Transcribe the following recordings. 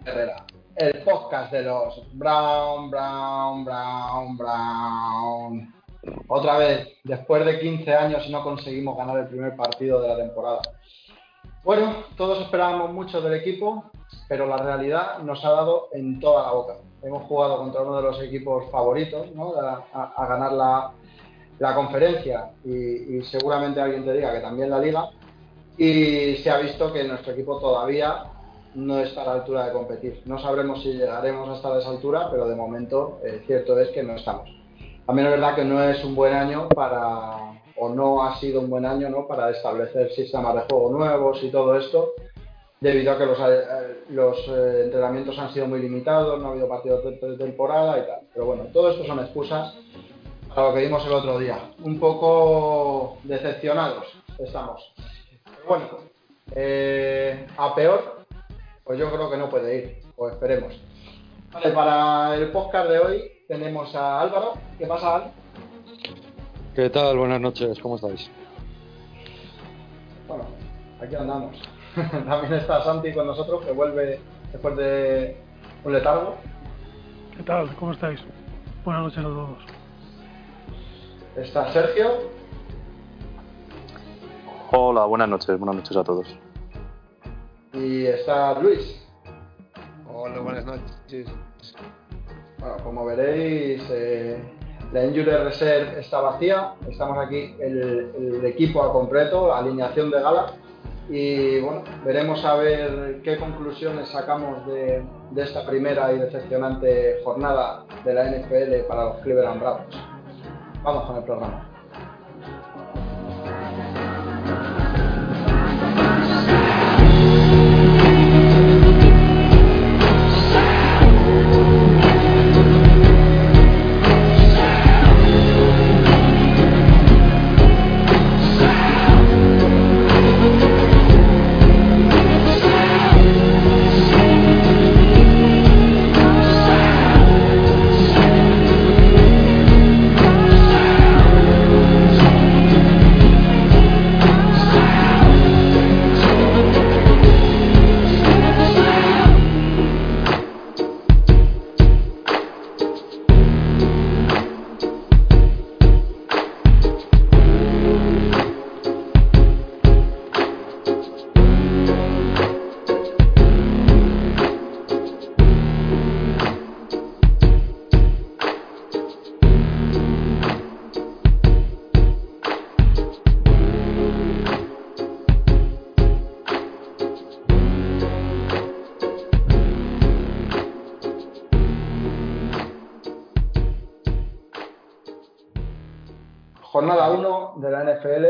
Herrera, el podcast de los Brown. Otra vez, después de 15 años no conseguimos ganar el primer partido de la temporada. Bueno, todos esperábamos mucho del equipo, pero la realidad nos ha dado en toda la boca. Hemos jugado contra uno de los equipos favoritos, ¿no?, a ganar la conferencia y seguramente alguien te diga que también la liga, y se ha visto que nuestro equipo todavía no está a la altura de competir. No sabremos si llegaremos hasta esa altura, pero de momento cierto es que no estamos. También es verdad que no es un buen año o no ha sido un buen año, ¿no?, para establecer sistemas de juego nuevos y todo esto, debido a que los entrenamientos han sido muy limitados, no ha habido partidos de temporada y tal. Pero bueno, todo esto son excusas para lo que vimos el otro día. Un poco decepcionados estamos. Pero bueno, a peor, pues yo creo que no puede ir, o esperemos. Vale, para el podcast de hoy tenemos a Álvaro. ¿Qué pasa, Álvaro? ¿Qué tal? Buenas noches, ¿cómo estáis? Bueno, aquí andamos. También está Santi con nosotros, que vuelve después de un letargo. ¿Qué tal? ¿Cómo estáis? Buenas noches a todos. Está Sergio. Hola, buenas noches a todos. Y está Luis. Hola, buenas noches. Bueno, como veréis, la Injury Reserve está vacía. Estamos aquí el equipo al completo, alineación de gala. Y bueno, veremos a ver qué conclusiones sacamos de esta primera y decepcionante jornada de la NFL para los Cleveland Browns. Vamos con el programa. Jornada 1 de la NFL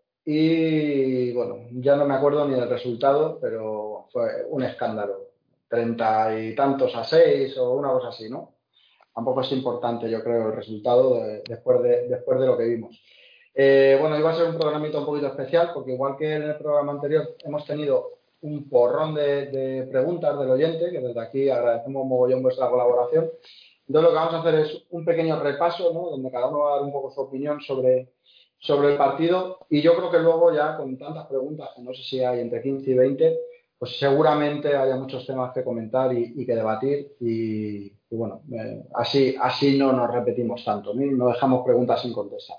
y bueno, ya no me acuerdo ni del resultado, pero fue un escándalo. 30 y tantos a 6 o una cosa así, ¿no? Tampoco es importante, yo creo, el resultado después de lo que vimos. Bueno, iba a ser un programita un poquito especial, porque igual que en el programa anterior hemos tenido un porrón de preguntas del oyente, que desde aquí agradecemos mogollón vuestra colaboración. Entonces lo que vamos a hacer es un pequeño repaso, ¿no?, donde cada uno va a dar un poco su opinión sobre el partido, y yo creo que luego ya con tantas preguntas, que no sé si hay entre 15 y 20, pues seguramente haya muchos temas que comentar y que debatir y bueno, así no nos repetimos tanto, ¿no? No dejamos preguntas sin contestar.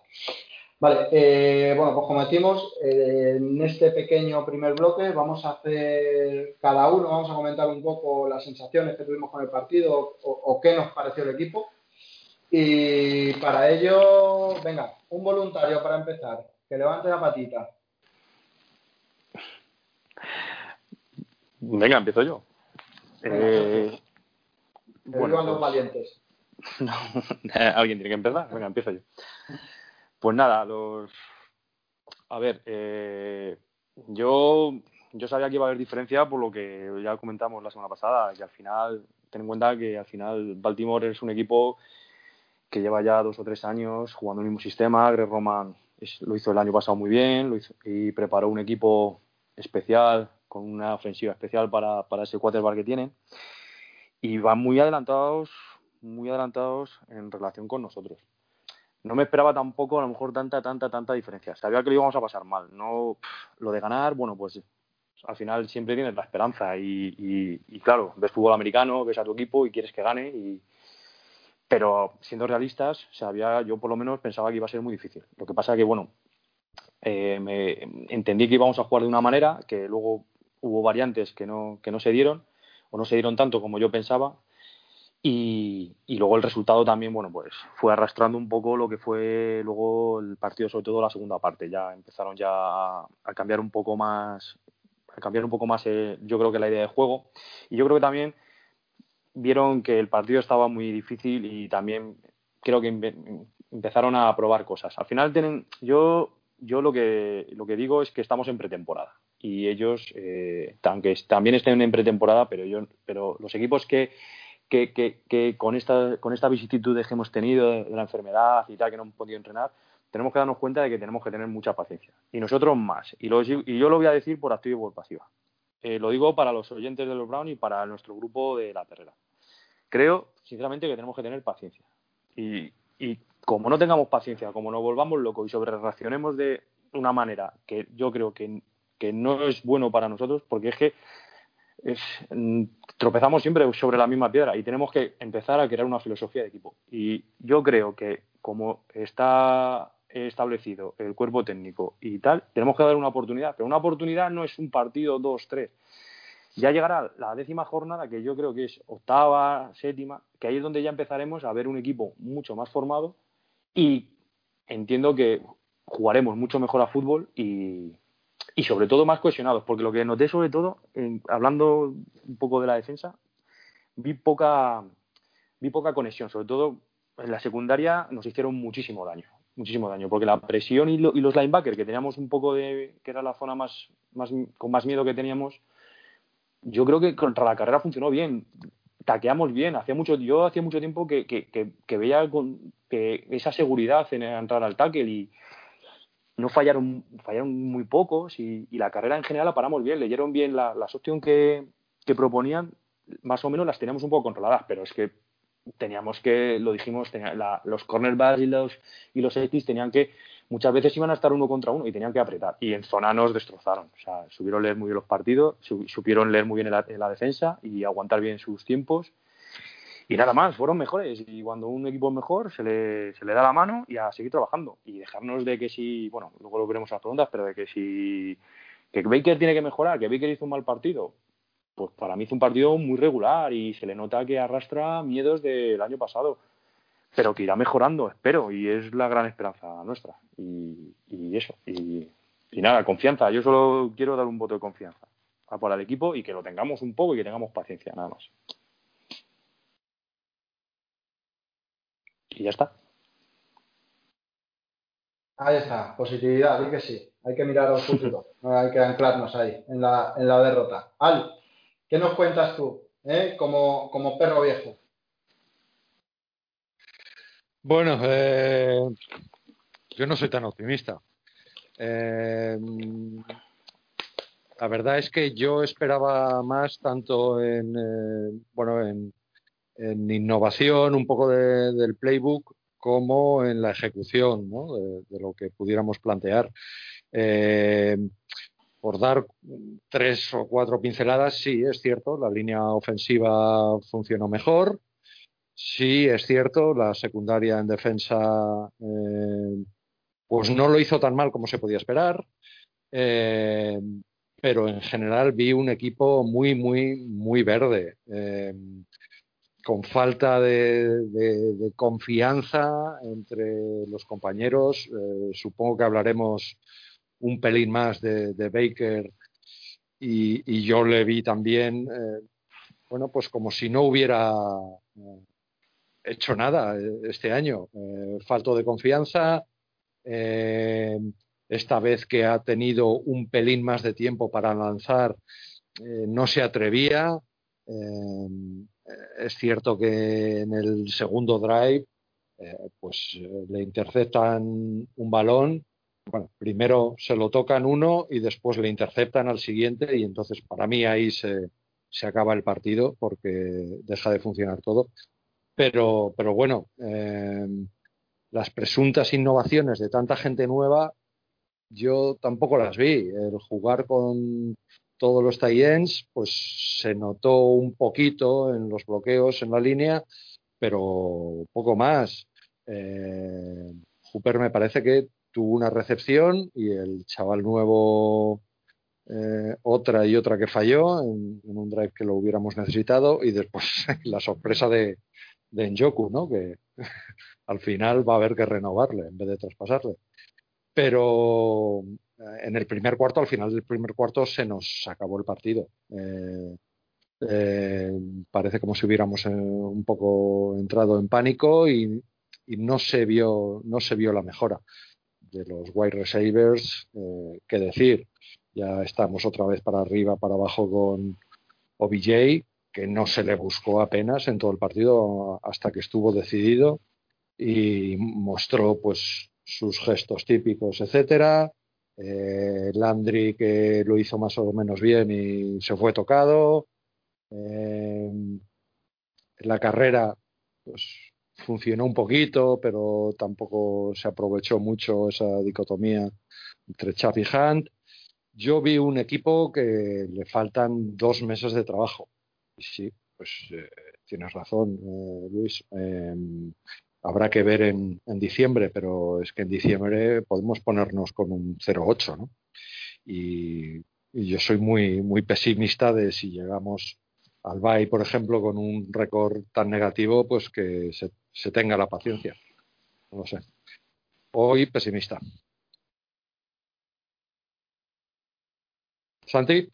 Vale, bueno, pues como decimos, en este pequeño primer bloque vamos a hacer, cada uno vamos a comentar un poco las sensaciones que tuvimos con el partido o qué nos pareció el equipo. Y para ello, venga, un voluntario para empezar, que levante la patita. Venga, empiezo yo. Bueno, vivan los valientes. No, alguien tiene que empezar. Venga, empiezo yo. Pues nada, a ver, yo sabía que iba a haber diferencia por lo que ya comentamos la semana pasada, que al final, ten en cuenta que al final Baltimore es un equipo que lleva ya 2 o 3 años jugando el mismo sistema. Greg Roman lo hizo el año pasado muy bien, y preparó un equipo especial, con una ofensiva especial para ese quarterback que tienen, y van muy adelantados en relación con nosotros. No me esperaba tampoco a lo mejor tanta diferencia. Sabía que lo íbamos a pasar mal. No, lo de ganar, bueno, pues al final siempre tienes la esperanza y claro, ves fútbol americano, ves a tu equipo y quieres que gane, pero siendo realistas, yo por lo menos pensaba que iba a ser muy difícil. Lo que pasa que, bueno, entendí que íbamos a jugar de una manera, que luego hubo variantes que no se dieron, o no se dieron tanto como yo pensaba, y luego el resultado también, bueno, pues fue arrastrando un poco lo que fue luego el partido, sobre todo la segunda parte. Ya empezaron a cambiar un poco más, yo creo que la idea de juego, y yo creo que también vieron que el partido estaba muy difícil y también creo que empezaron a probar cosas. Al final yo lo que digo es que estamos en pretemporada y ellos, aunque también estén en pretemporada, pero los equipos que con esta vicisitud que hemos tenido de la enfermedad y tal, que no hemos podido entrenar, tenemos que darnos cuenta de que tenemos que tener mucha paciencia. Y nosotros más. Y yo lo voy a decir por activa y por pasiva. Lo digo para los oyentes de los Brown y para nuestro grupo de la Terrera. Creo, sinceramente, que tenemos que tener paciencia. Y como no tengamos paciencia, como nos volvamos locos y sobrereaccionemos de una manera que yo creo que no es bueno para nosotros, porque es que tropezamos siempre sobre la misma piedra y tenemos que empezar a crear una filosofía de equipo. Y yo creo que como está establecido el cuerpo técnico y tal, tenemos que dar una oportunidad, pero una oportunidad no es un partido, 2, 3. Ya llegará la 10ª jornada, que yo creo que es 8ª, 7ª, que ahí es donde ya empezaremos a ver un equipo mucho más formado y entiendo que jugaremos mucho mejor a fútbol y sobre todo más cohesionados, porque lo que noté sobre todo, hablando un poco de la defensa, vi poca conexión, sobre todo en la secundaria nos hicieron muchísimo daño, porque la presión y los linebackers, que teníamos un poco que era la zona con más miedo que teníamos, yo creo que contra la carrera funcionó bien, taqueamos bien, yo hacía mucho tiempo que veía que esa seguridad en entrar al tackle y no fallaron muy pocos y la carrera en general la paramos bien, leyeron bien las opciones que proponían, más o menos las teníamos un poco controladas, pero es que teníamos que, lo dijimos, los cornerbacks y los safeties tenían que, muchas veces iban a estar uno contra uno y tenían que apretar, y en zona nos destrozaron. O sea, supieron leer muy bien los partidos, supieron leer muy bien en la defensa y aguantar bien sus tiempos. Y nada más, fueron mejores. Y cuando un equipo es mejor, se le da la mano y a seguir trabajando. Y dejarnos de que si, bueno, luego lo veremos a las preguntas, pero de que si que Baker tiene que mejorar, que Baker hizo un mal partido, pues para mí hizo un partido muy regular y se le nota que arrastra miedos del año pasado. Pero que irá mejorando, espero, y es la gran esperanza nuestra. Y eso. Y nada, confianza. Yo solo quiero dar un voto de confianza para el equipo y que lo tengamos un poco y que tengamos paciencia, nada más. Y ya está. Ahí está, positividad, di que sí. Hay que mirar al futuro, no hay que anclarnos ahí, en la derrota. Al, ¿qué nos cuentas tú, como perro viejo? Bueno, yo no soy tan optimista. La verdad es que yo esperaba más tanto en innovación, un poco del playbook, como en la ejecución, ¿no? de lo que pudiéramos plantear. Por dar 3 o 4 pinceladas, sí, es cierto, la línea ofensiva funcionó mejor. Sí, es cierto, la secundaria en defensa pues no lo hizo tan mal como se podía esperar, pero en general vi un equipo muy, muy, muy verde, con falta de confianza entre los compañeros. Supongo que hablaremos un pelín más de Baker y yo le vi también, pues como si no hubiera hecho nada este año. Falto de confianza. Esta vez que ha tenido un pelín más de tiempo para lanzar, no se atrevía. Es cierto que en el segundo drive le interceptan un balón. Bueno, primero se lo tocan uno y después le interceptan al siguiente, y entonces para mí ahí se acaba el partido porque deja de funcionar todo. Pero bueno, las presuntas innovaciones de tanta gente nueva yo tampoco las vi. El jugar con todos los tight ends, pues se notó un poquito en los bloqueos en la línea, pero poco más. Hooper me parece que tuvo una recepción y el chaval nuevo otra y otra que falló en un drive que lo hubiéramos necesitado, y después la sorpresa de Njoku, ¿no? Que al final va a haber que renovarle en vez de traspasarle. Pero en el primer cuarto, al final del primer cuarto, se nos acabó el partido. Parece como si hubiéramos un poco entrado en pánico y no se vio la mejora de los wide receivers. Qué decir, ya estamos otra vez para arriba, para abajo con OBJ, que no se le buscó apenas en todo el partido hasta que estuvo decidido y mostró pues sus gestos típicos, etcétera. Landry, que lo hizo más o menos bien y se fue tocado. La carrera pues funcionó un poquito, pero tampoco se aprovechó mucho esa dicotomía entre Chubb y Hunt. Yo vi un equipo que le faltan 2 meses de trabajo. Y sí, pues tienes razón, Luis. Habrá que ver en diciembre, pero es que en diciembre podemos ponernos con un 0-8, ¿no? Y yo soy muy, muy pesimista de si llegamos al bye, por ejemplo, con un récord tan negativo, pues que se tenga la paciencia. No lo sé. Hoy pesimista. Santi.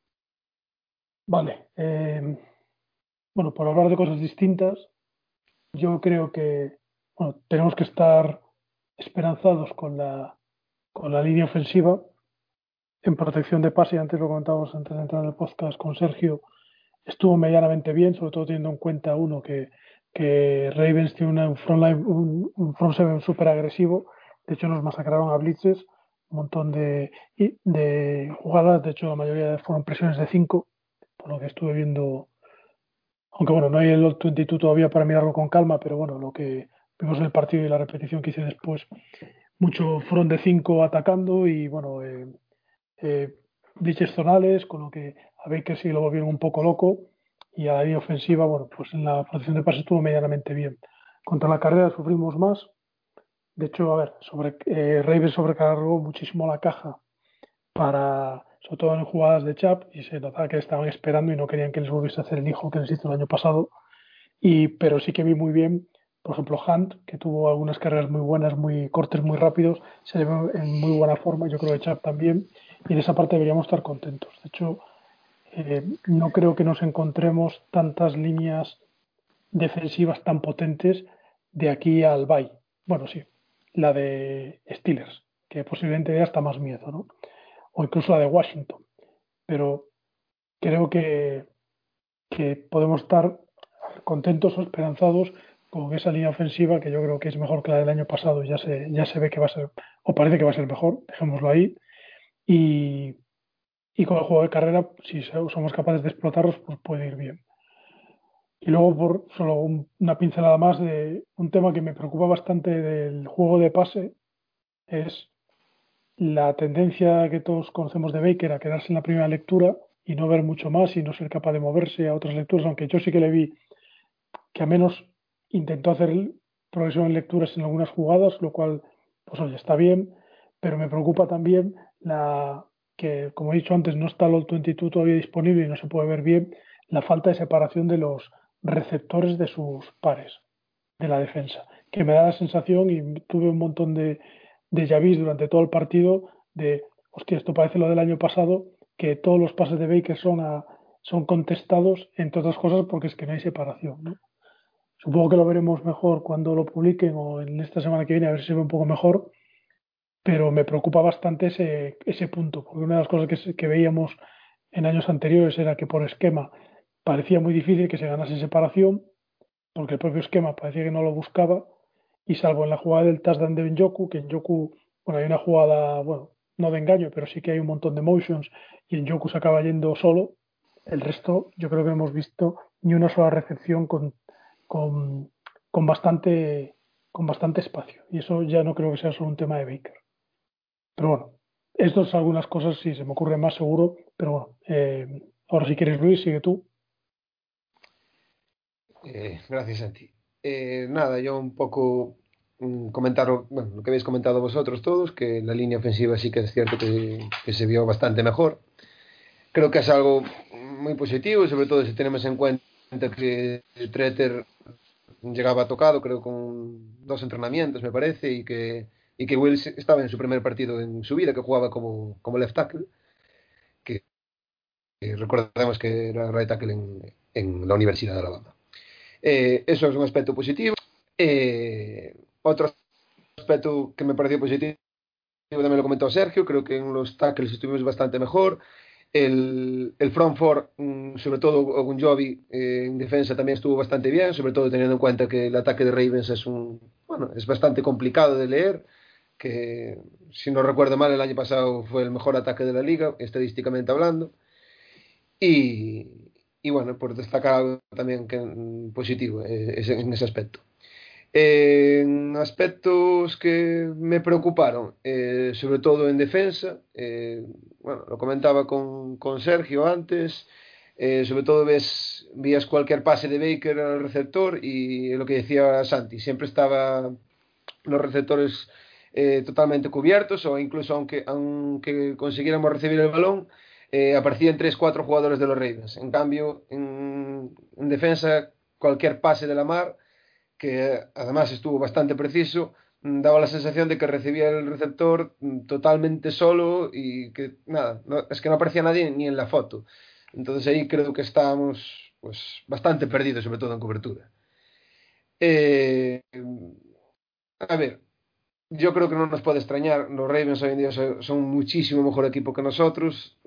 Vale. Bueno, por hablar de cosas distintas, yo creo que bueno, tenemos que estar esperanzados con la línea ofensiva en protección de pase. Antes lo comentábamos antes de entrar en el podcast con Sergio. Estuvo medianamente bien, sobre todo teniendo en cuenta que Ravens tiene un front seven súper agresivo. De hecho, nos masacraron a blitzes, un montón de jugadas. De hecho, la mayoría fueron presiones de 5, por lo que estuve viendo. Aunque bueno, no hay el All 22 todavía para mirarlo con calma, pero bueno, lo que vimos en el partido y la repetición que hice después, mucho front de 5 atacando y bueno, eh, blitzes zonales, con lo que a Baker sí lo volvieron un poco loco y a la línea ofensiva, bueno, pues en la protección de pase estuvo medianamente bien. Contra la carrera sufrimos más. De hecho, a ver, Ravens sobrecargó muchísimo la caja sobre todo en jugadas de Chap, y se notaba que estaban esperando y no querían que les volviese a hacer el hijo que les hizo el año pasado. Pero sí que vi muy bien, por ejemplo, Hunt, que tuvo algunas carreras muy buenas, muy cortes, muy rápidos, se le ve en muy buena forma. Yo creo que Chap también, y en esa parte deberíamos estar contentos. De hecho, no creo que nos encontremos tantas líneas defensivas tan potentes de aquí al bye. Bueno, sí, la de Steelers, que posiblemente dé hasta más miedo, ¿no? O incluso la de Washington. Pero creo que podemos estar contentos o esperanzados con esa línea ofensiva, que yo creo que es mejor que la del año pasado. Ya se ve que va a ser, o parece que va a ser mejor, dejémoslo ahí. Y con el juego de carrera, si somos capaces de explotarlos, pues puede ir bien. Y luego, por solo una pincelada más de un tema que me preocupa bastante del juego de pase, es la tendencia que todos conocemos de Baker a quedarse en la primera lectura y no ver mucho más y no ser capaz de moverse a otras lecturas, aunque yo sí que le vi que al menos intentó hacer progresión en lecturas en algunas jugadas, lo cual, pues oye, está bien, pero me preocupa también que, como he dicho antes, no está el All 22 todavía disponible y no se puede ver bien, la falta de separación de los receptores de sus pares de la defensa, que me da la sensación, y tuve un montón de déjà vu durante todo el partido, de, hostia, esto parece lo del año pasado, que todos los pases de Baker son contestados, entre otras cosas, porque es que no hay separación, ¿no? Supongo que lo veremos mejor cuando lo publiquen o en esta semana que viene, a ver si se ve un poco mejor, pero me preocupa bastante ese punto, porque una de las cosas que veíamos en años anteriores era que por esquema parecía muy difícil que se ganase separación, porque el propio esquema parecía que no lo buscaba, y salvo en la jugada del touchdown de Njoku, que Njoku, bueno, hay una jugada, bueno, no de engaño, pero sí que hay un montón de motions y Njoku se acaba yendo solo. El resto, yo creo que no hemos visto ni una sola recepción con, con bastante, con bastante espacio, y eso ya no creo que sea solo un tema de Baker. Pero bueno, estas son algunas cosas, si se me ocurre más seguro, Pero bueno, ahora si quieres, Luis, sigue tú. Gracias, Santi. Nada, yo un poco comentar bueno, lo que habéis comentado vosotros todos, que la línea ofensiva sí que es cierto que se vio bastante mejor. Creo que es algo muy positivo, sobre todo si tenemos en cuenta que Treter llegaba tocado, creo, con 2 entrenamientos, me parece, y que Wills estaba en su primer partido en su vida, que jugaba como left tackle, que recordemos que era right tackle en la Universidad de Alabama. Eso es un aspecto positivo. Otro aspecto que me pareció positivo también lo comentó Sergio, creo que en los tackles estuvimos bastante mejor. El front four, sobre todo Ogunjobi, en defensa también estuvo bastante bien, sobre todo teniendo en cuenta que el ataque de Ravens es bastante complicado de leer, que si no recuerdo mal el año pasado fue el mejor ataque de la liga, estadísticamente hablando. Y, y bueno, por destacar algo también que, positivo en ese aspecto. En aspectos que me preocuparon, sobre todo en defensa, bueno, lo comentaba con Sergio antes, sobre todo vías cualquier pase de Baker al receptor y lo que decía Santi, siempre estaban los receptores totalmente cubiertos o incluso aunque consiguiéramos recibir el balón, aparecían 3 4 jugadores de los Ravens. En cambio, en defensa, cualquier pase de la mar que además estuvo bastante preciso, daba la sensación de que recibía el receptor totalmente solo y que nada, es que no aparecía nadie ni en la foto. Entonces ahí creo que estábamos pues bastante perdidos, sobre todo en cobertura. Eh, a ver, yo creo que no nos puede extrañar, los Ravens hoy en día son muchísimo mejor equipo que nosotros,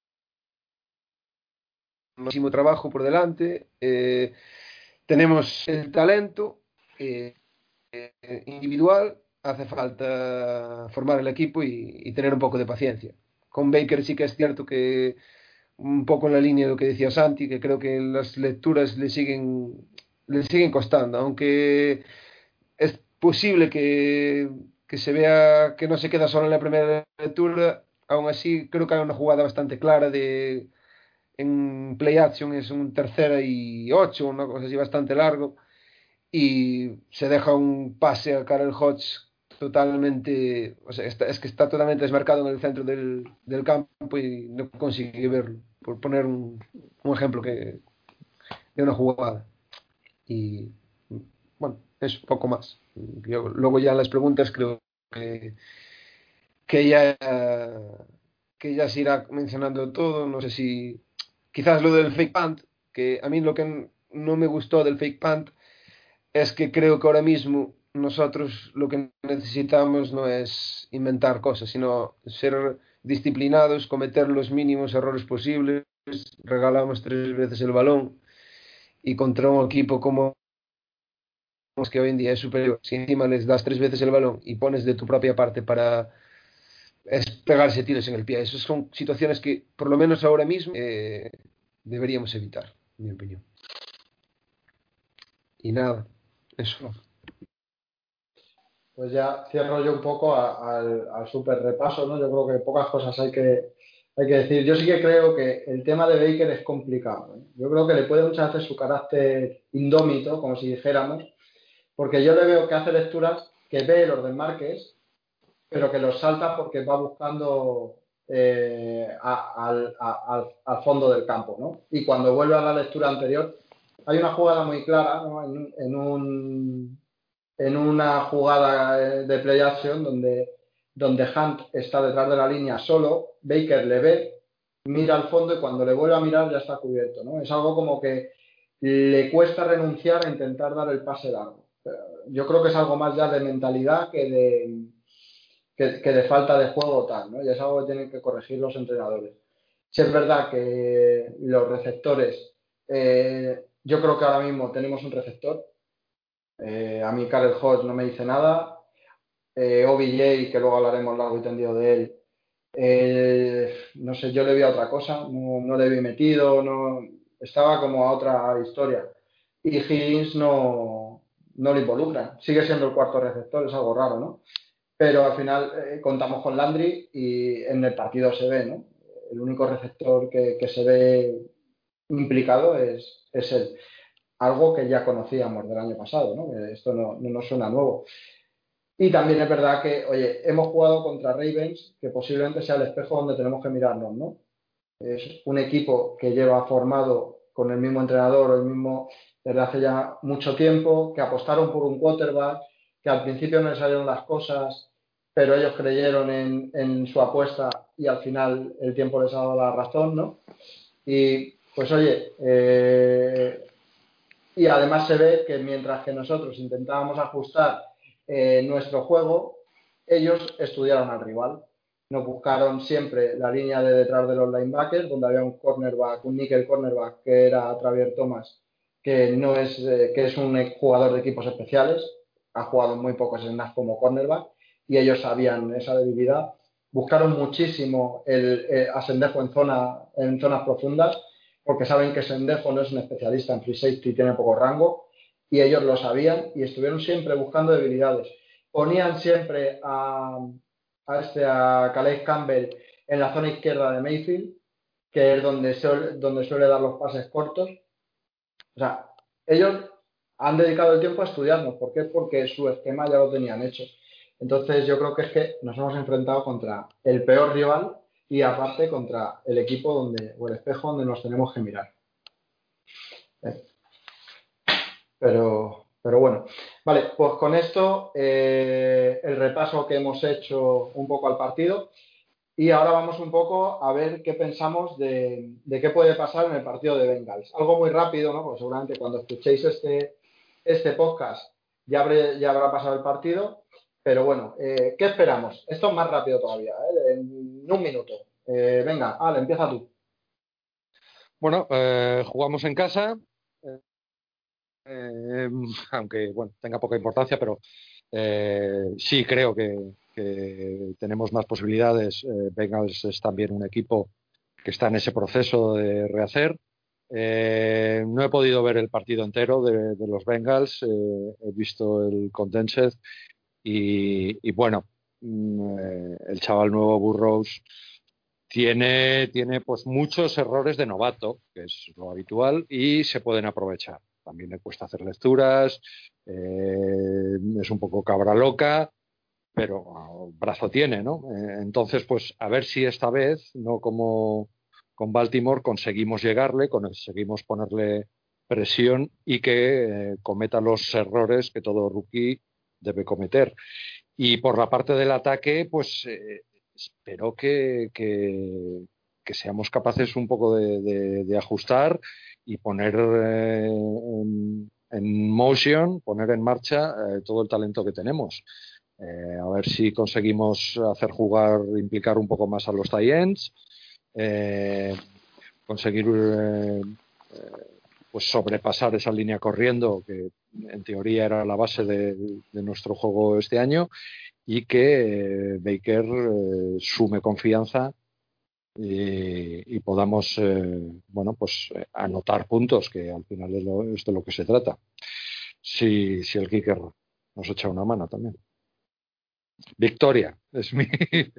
muchísimo trabajo por delante, tenemos el talento, eh, individual, hace falta formar el equipo y tener un poco de paciencia. Con Baker sí que es cierto que un poco en la línea de lo que decía Santi, que creo que las lecturas le siguen costando, aunque es posible que se vea que no se queda solo en la primera lectura, aún así creo que hay una jugada bastante clara en play action, es un 3rd y 8, una cosa así bastante largo y se deja un pase a Karel Hodge totalmente, o sea, es que está totalmente desmarcado en el centro del campo y no consigue verlo, por poner un ejemplo de una jugada. Y bueno, es poco más. Luego ya en las preguntas creo que, que ya que ya se irá mencionando todo, no sé si quizás lo del fake punt, que a mí lo que no me gustó del fake punt es que creo que ahora mismo nosotros lo que necesitamos no es inventar cosas, sino ser disciplinados, cometer los mínimos errores posibles. Regalamos 3 veces el balón y contra un equipo como que hoy en día es superior, si encima les das 3 veces el balón y pones de tu propia parte para pegarse tiros en el pie, esas son situaciones que por lo menos ahora mismo deberíamos evitar, en mi opinión. Y nada, eso. Pues ya cierro yo un poco al súper repaso, ¿no? Yo creo que pocas cosas hay que decir. Yo sí que creo que el tema de Baker es complicado, ¿eh? Yo creo que le puede muchas veces su carácter indómito, como si dijéramos, porque yo le veo que hace lecturas que ve los desmarques, pero que los salta porque va buscando al fondo del campo, ¿no? Y cuando vuelve a la lectura anterior, hay una jugada muy clara, ¿no? En una jugada de play action donde Hunt está detrás de la línea solo, Baker le ve, mira al fondo y cuando le vuelve a mirar ya está cubierto, ¿no? Es algo como que le cuesta renunciar a intentar dar el pase largo. Yo creo que es algo más ya de mentalidad que de falta de juego tal, ¿no? Y es algo que tienen que corregir los entrenadores. Si es verdad que los receptores, yo creo que ahora mismo tenemos un receptor. A mí Karel Hodge no me dice nada. OBJ, que luego hablaremos largo y tendido de él, no sé, yo le vi a otra cosa, no le vi metido, no, estaba como a otra historia. Y Higgins no lo involucra, sigue siendo el cuarto receptor, es algo raro, ¿no? Pero al final contamos con Landry y en el partido se ve, ¿no? el único receptor que se ve implicado es él. Algo que ya conocíamos del año pasado, ¿no? Esto no nos suena nuevo. Y también es verdad que, oye, hemos jugado contra Ravens, que posiblemente sea el espejo donde tenemos que mirarnos, ¿no? Es un equipo que lleva formado con el mismo entrenador, el mismo desde hace ya mucho tiempo, que apostaron por un quarterback, que al principio no les salieron las cosas, pero ellos creyeron en su apuesta y al final el tiempo les ha dado la razón, ¿no? Y pues oye, y además se ve que mientras que nosotros intentábamos ajustar nuestro juego, ellos estudiaron al rival. Nos buscaron siempre la línea de detrás de los linebackers, donde había un cornerback, un nickel cornerback, que era Travier Thomas, que es un jugador de equipos especiales, ha jugado muy pocos snaps como cornerback, y ellos sabían esa debilidad. Buscaron muchísimo a Sendejo en zonas profundas, porque saben que Sendejo no es un especialista en free safety, tiene poco rango, y ellos lo sabían y estuvieron siempre buscando debilidades. Ponían siempre a Calais Campbell en la zona izquierda de Mayfield, que es donde suele dar los pases cortos. O sea, ellos han dedicado el tiempo a estudiarnos. ¿Por qué? Porque su esquema ya lo tenían hecho. Entonces yo creo que es que nos hemos enfrentado contra el peor rival y aparte contra el equipo o el espejo donde nos tenemos que mirar. Pero bueno, vale, pues con esto el repaso que hemos hecho un poco al partido y ahora vamos un poco a ver qué pensamos de qué puede pasar en el partido de Bengals. Algo muy rápido, ¿no? Pues seguramente cuando escuchéis este podcast ya habrá pasado el partido, pero bueno, ¿qué esperamos? Esto es más rápido todavía, en un minuto. Venga, Ale, empieza tú. Bueno, jugamos en casa. Aunque bueno, tenga poca importancia, pero sí creo que tenemos más posibilidades. Bengals es también un equipo que está en ese proceso de rehacer. No he podido ver el partido entero de los Bengals, he visto el condensed y bueno, el chaval nuevo Burrows tiene pues muchos errores de novato, que es lo habitual, y se pueden aprovechar. También le cuesta hacer lecturas, es un poco cabra loca, pero brazo tiene, ¿no? Entonces, pues a ver si esta vez, no como con Baltimore, conseguimos llegarle, conseguimos ponerle presión y que cometa los errores que todo rookie debe cometer. Y por la parte del ataque, pues espero que seamos capaces un poco de ajustar y poner en motion, poner en marcha todo el talento que tenemos. A ver si conseguimos hacer jugar, implicar un poco más a los tight ends, conseguir pues sobrepasar esa línea corriendo que en teoría era la base de nuestro juego este año y que Baker sume confianza y podamos bueno, pues anotar puntos, que al final es de lo que se trata. Si el kicker nos echa una mano también. Victoria es mi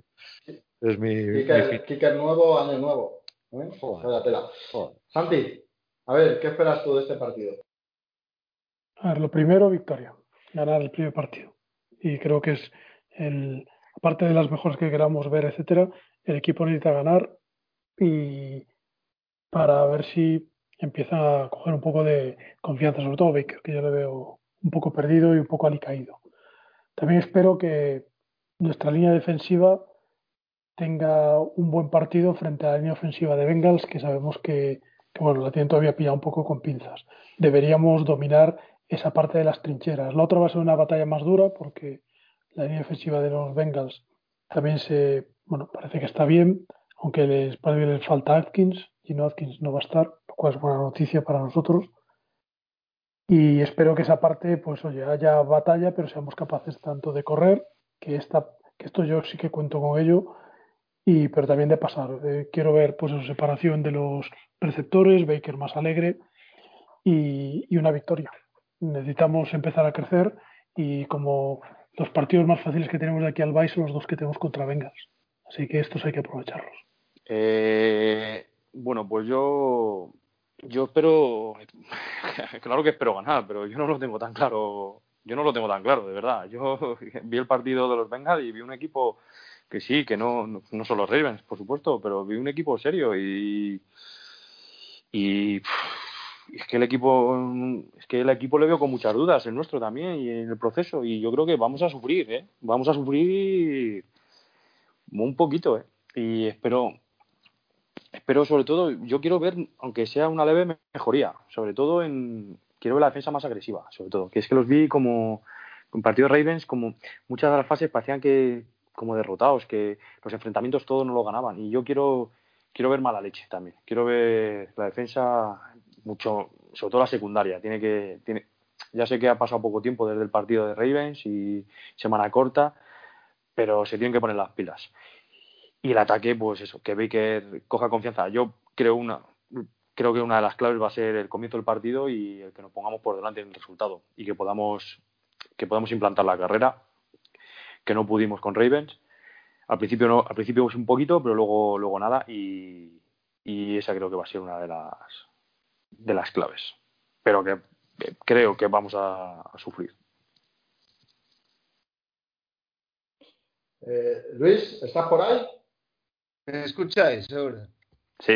Kicker nuevo, año nuevo. Joder. Santi, a ver, ¿qué esperas tú de este partido? A ver, lo primero, victoria. Ganar el primer partido. Y creo que es aparte de las mejores que queramos ver, etcétera, el equipo necesita ganar y para ver si empieza a coger un poco de confianza, sobre todo Baker, que yo le veo un poco perdido y un poco alicaído. También espero que nuestra línea defensiva tenga un buen partido frente a la línea ofensiva de Bengals, que sabemos que bueno, la tienen todavía pillada un poco con pinzas. Deberíamos dominar esa parte de las trincheras. La otra va a ser una batalla más dura porque la línea ofensiva de los Bengals también parece que está bien, aunque les falta Atkins, y no Atkins no va a estar, lo cual es buena noticia para nosotros. Y espero que esa parte, pues oye, haya batalla, pero seamos capaces tanto de correr, que esto yo sí que cuento con ello, pero también de pasar. Quiero ver pues esa separación de los receptores, Baker más alegre y una victoria. Necesitamos empezar a crecer y como los partidos más fáciles que tenemos de aquí al Bay son los dos que tenemos contra Bengals. Así que estos hay que aprovecharlos. Bueno, pues yo espero, claro que espero ganar, pero yo no lo tengo tan claro. Yo no lo tengo tan claro, de verdad. Yo vi el partido de los Bengals y vi un equipo que sí, que no son los Ravens, por supuesto, pero vi un equipo serio y es que el equipo le veo con muchas dudas, el nuestro también, y en el proceso, y yo creo que vamos a sufrir, vamos a sufrir un poquito, y espero sobre todo, yo quiero ver, aunque sea una leve mejoría, sobre todo quiero ver la defensa más agresiva, sobre todo, que es que los vi como en partido de Ravens, como muchas de las fases parecían que como derrotados, que los enfrentamientos todos no lo ganaban, y yo quiero ver mala leche también, quiero ver la defensa mucho, sobre todo la secundaria, ya sé que ha pasado poco tiempo desde el partido de Ravens y semana corta, pero se tienen que poner las pilas. Y el ataque, pues eso, que Baker coja confianza. Yo creo que una de las claves va a ser el comienzo del partido y el que nos pongamos por delante en el resultado y que podamos implantar la carrera, que no pudimos con Ravens. Al principio un poquito, pero luego nada, y esa creo que va a ser una de las claves. Pero que creo que vamos a sufrir. Luis, ¿estás por ahí? ¿Me escucháis ahora? Sí.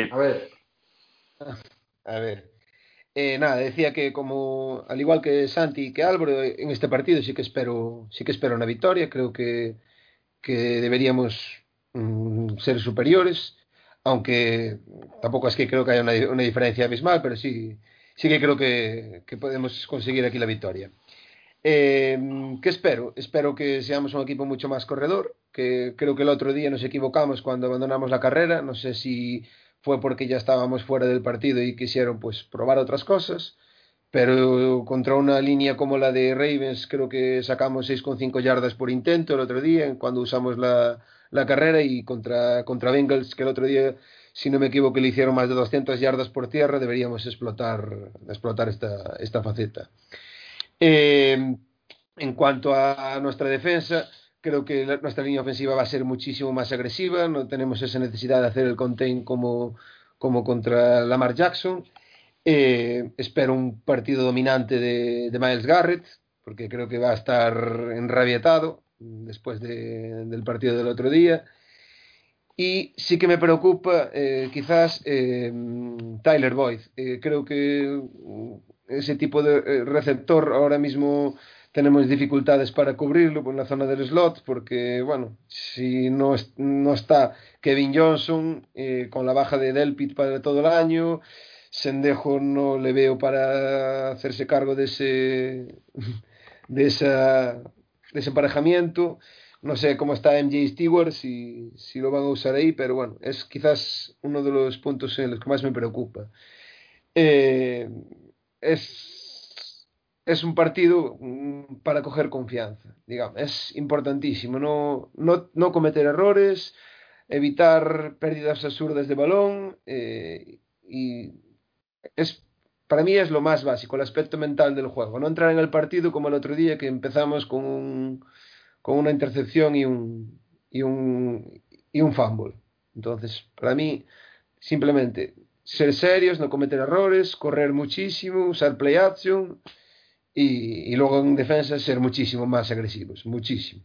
A ver. Nada, decía que como al igual que Santi y que Álvaro en este partido sí que espero una victoria. Creo que deberíamos ser superiores, aunque tampoco es que creo que haya una diferencia abismal, pero sí que creo que podemos conseguir aquí la victoria. ¿Qué espero? Espero que seamos un equipo mucho más corredor, que creo que el otro día nos equivocamos cuando abandonamos la carrera. No sé si fue porque ya estábamos fuera del partido y quisieron pues probar otras cosas, pero contra una línea como la de Ravens creo que sacamos 6,5 yardas por intento el otro día cuando usamos la carrera, y contra Bengals, que el otro día, si no me equivoco, le hicieron más de 200 yardas por tierra, deberíamos explotar esta faceta. En cuanto a nuestra defensa, creo que nuestra línea ofensiva va a ser muchísimo más agresiva. No tenemos esa necesidad de hacer el contain como contra Lamar Jackson. Espero un partido dominante de Myles Garrett, porque creo que va a estar enrabietado después del partido del otro día. Y sí que me preocupa quizás Tyler Boyd. Creo que ese tipo de receptor ahora mismo tenemos dificultades para cubrirlo por la zona del slot, porque bueno, si no está Kevin Johnson con la baja de Delpit para todo el año, Sendejo no le veo para hacerse cargo de ese emparejamiento. No sé cómo está MJ Stewart, si lo van a usar ahí, pero bueno, es quizás uno de los puntos en los que más me preocupa. Eh, es un partido para coger confianza, digamos, es importantísimo no cometer errores, evitar pérdidas absurdas de balón, y para mí es lo más básico, el aspecto mental del juego, no entrar en el partido como el otro día que empezamos con una intercepción y un fumble. Entonces, para mí, simplemente ser serios, no cometer errores, correr muchísimo, usar play action y luego en defensa ser muchísimo más agresivos, muchísimo.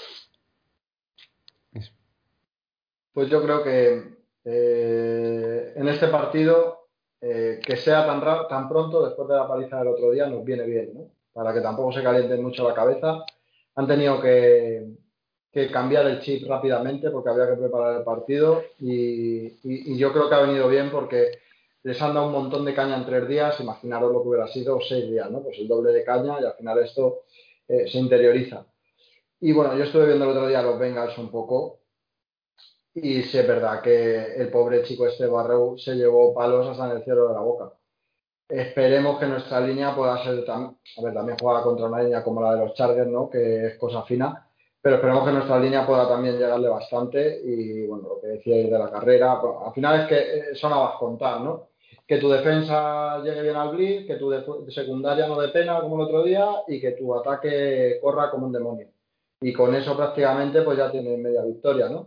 Eso. Pues yo creo que en este partido que sea tan pronto después de la paliza del otro día nos viene bien, ¿no? Para que tampoco se calienten mucho la cabeza. Han tenido que cambiar el chip rápidamente porque había que preparar el partido y yo creo que ha venido bien porque les han dado un montón de caña en 3 días. Imaginaros lo que hubiera sido 6 días, ¿no? Pues el doble de caña y al final esto se interioriza. Y bueno, yo estuve viendo el otro día los Bengals un poco y sí es verdad que el pobre chico este Barrow se llevó palos hasta en el cielo de la boca. Esperemos que nuestra línea pueda ser a ver, también juega contra una línea como la de los Chargers, ¿no? Que es cosa fina, pero esperemos que nuestra línea pueda también llegarle bastante y bueno, lo que decíais de la carrera, bueno, al final es que son a contar, ¿no? Que tu defensa llegue bien al blitz, que tu secundaria no dé pena como el otro día y que tu ataque corra como un demonio. Y con eso prácticamente pues ya tienes media victoria, ¿no?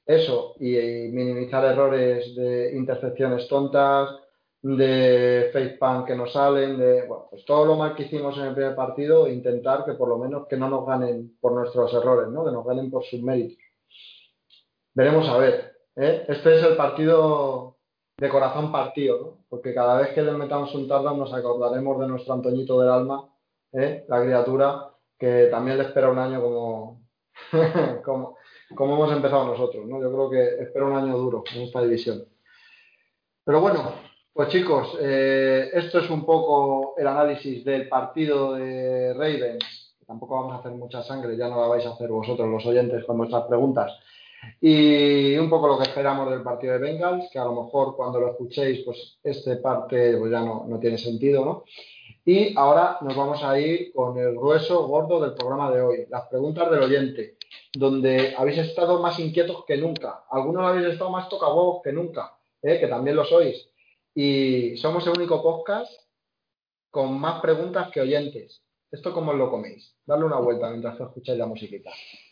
eso y minimizar errores de intercepciones tontas, de facepalm que no salen, bueno, pues todo lo mal que hicimos en el primer partido, intentar que por lo menos que no nos ganen por nuestros errores, ¿no? Que nos ganen por sus méritos. Veremos a ver, ¿eh? Este es el partido de corazón partido, ¿no? Porque cada vez que le metamos un touchdown nos acordaremos de nuestro Antoñito del alma, ¿eh? La criatura que también le espera un año como hemos empezado nosotros, ¿no? Yo creo que espera un año duro en esta división. Pero bueno, pues chicos, esto es un poco el análisis del partido de Ravens. Tampoco vamos a hacer mucha sangre, ya no la vais a hacer vosotros los oyentes con vuestras preguntas. Y un poco lo que esperamos del partido de Bengals, que a lo mejor cuando lo escuchéis, pues este parte pues ya no tiene sentido, ¿no? Y ahora nos vamos a ir con el grueso gordo del programa de hoy, las preguntas del oyente, donde habéis estado más inquietos que nunca. Algunos habéis estado más tocahuevos que nunca, que también lo sois. Y somos el único podcast con más preguntas que oyentes. ¿Esto cómo os lo coméis? Darle una vuelta mientras escucháis la musiquita.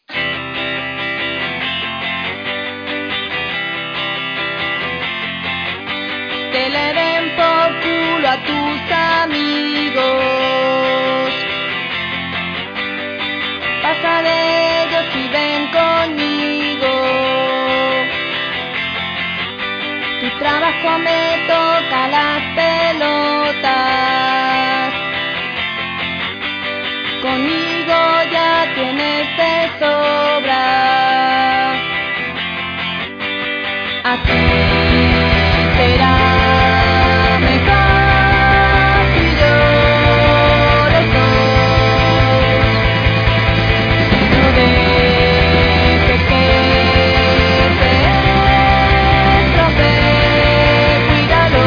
Que le den por culo a tus amigos. Pasa de ellos y ven conmigo. Tu trabajo me toca las pelotas. Conmigo ya tienes de sobra. Aquí será mejor si yo los dos. No dejes que se estropee, cuídalo.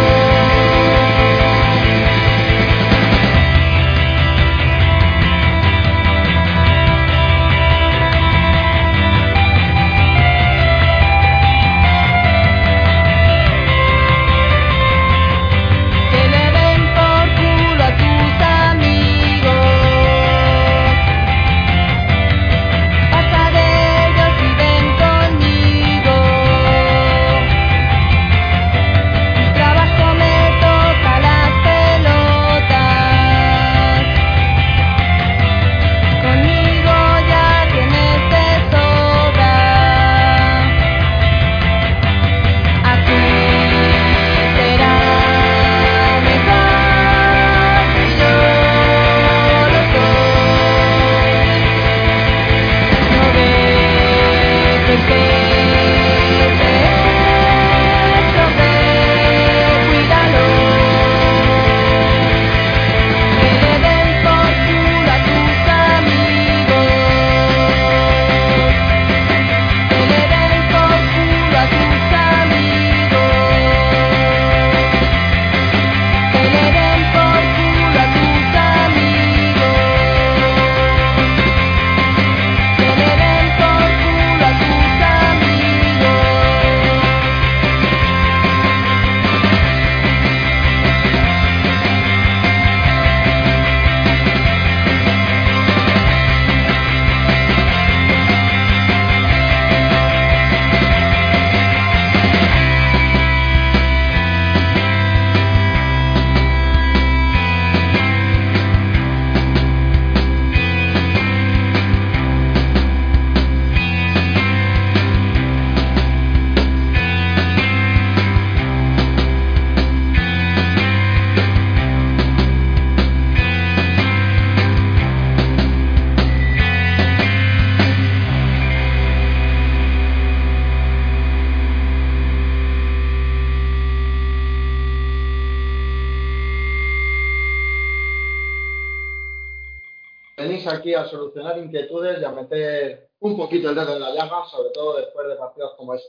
Venís aquí a solucionar inquietudes y a meter un poquito el dedo en la llaga, sobre todo después de partidos como este.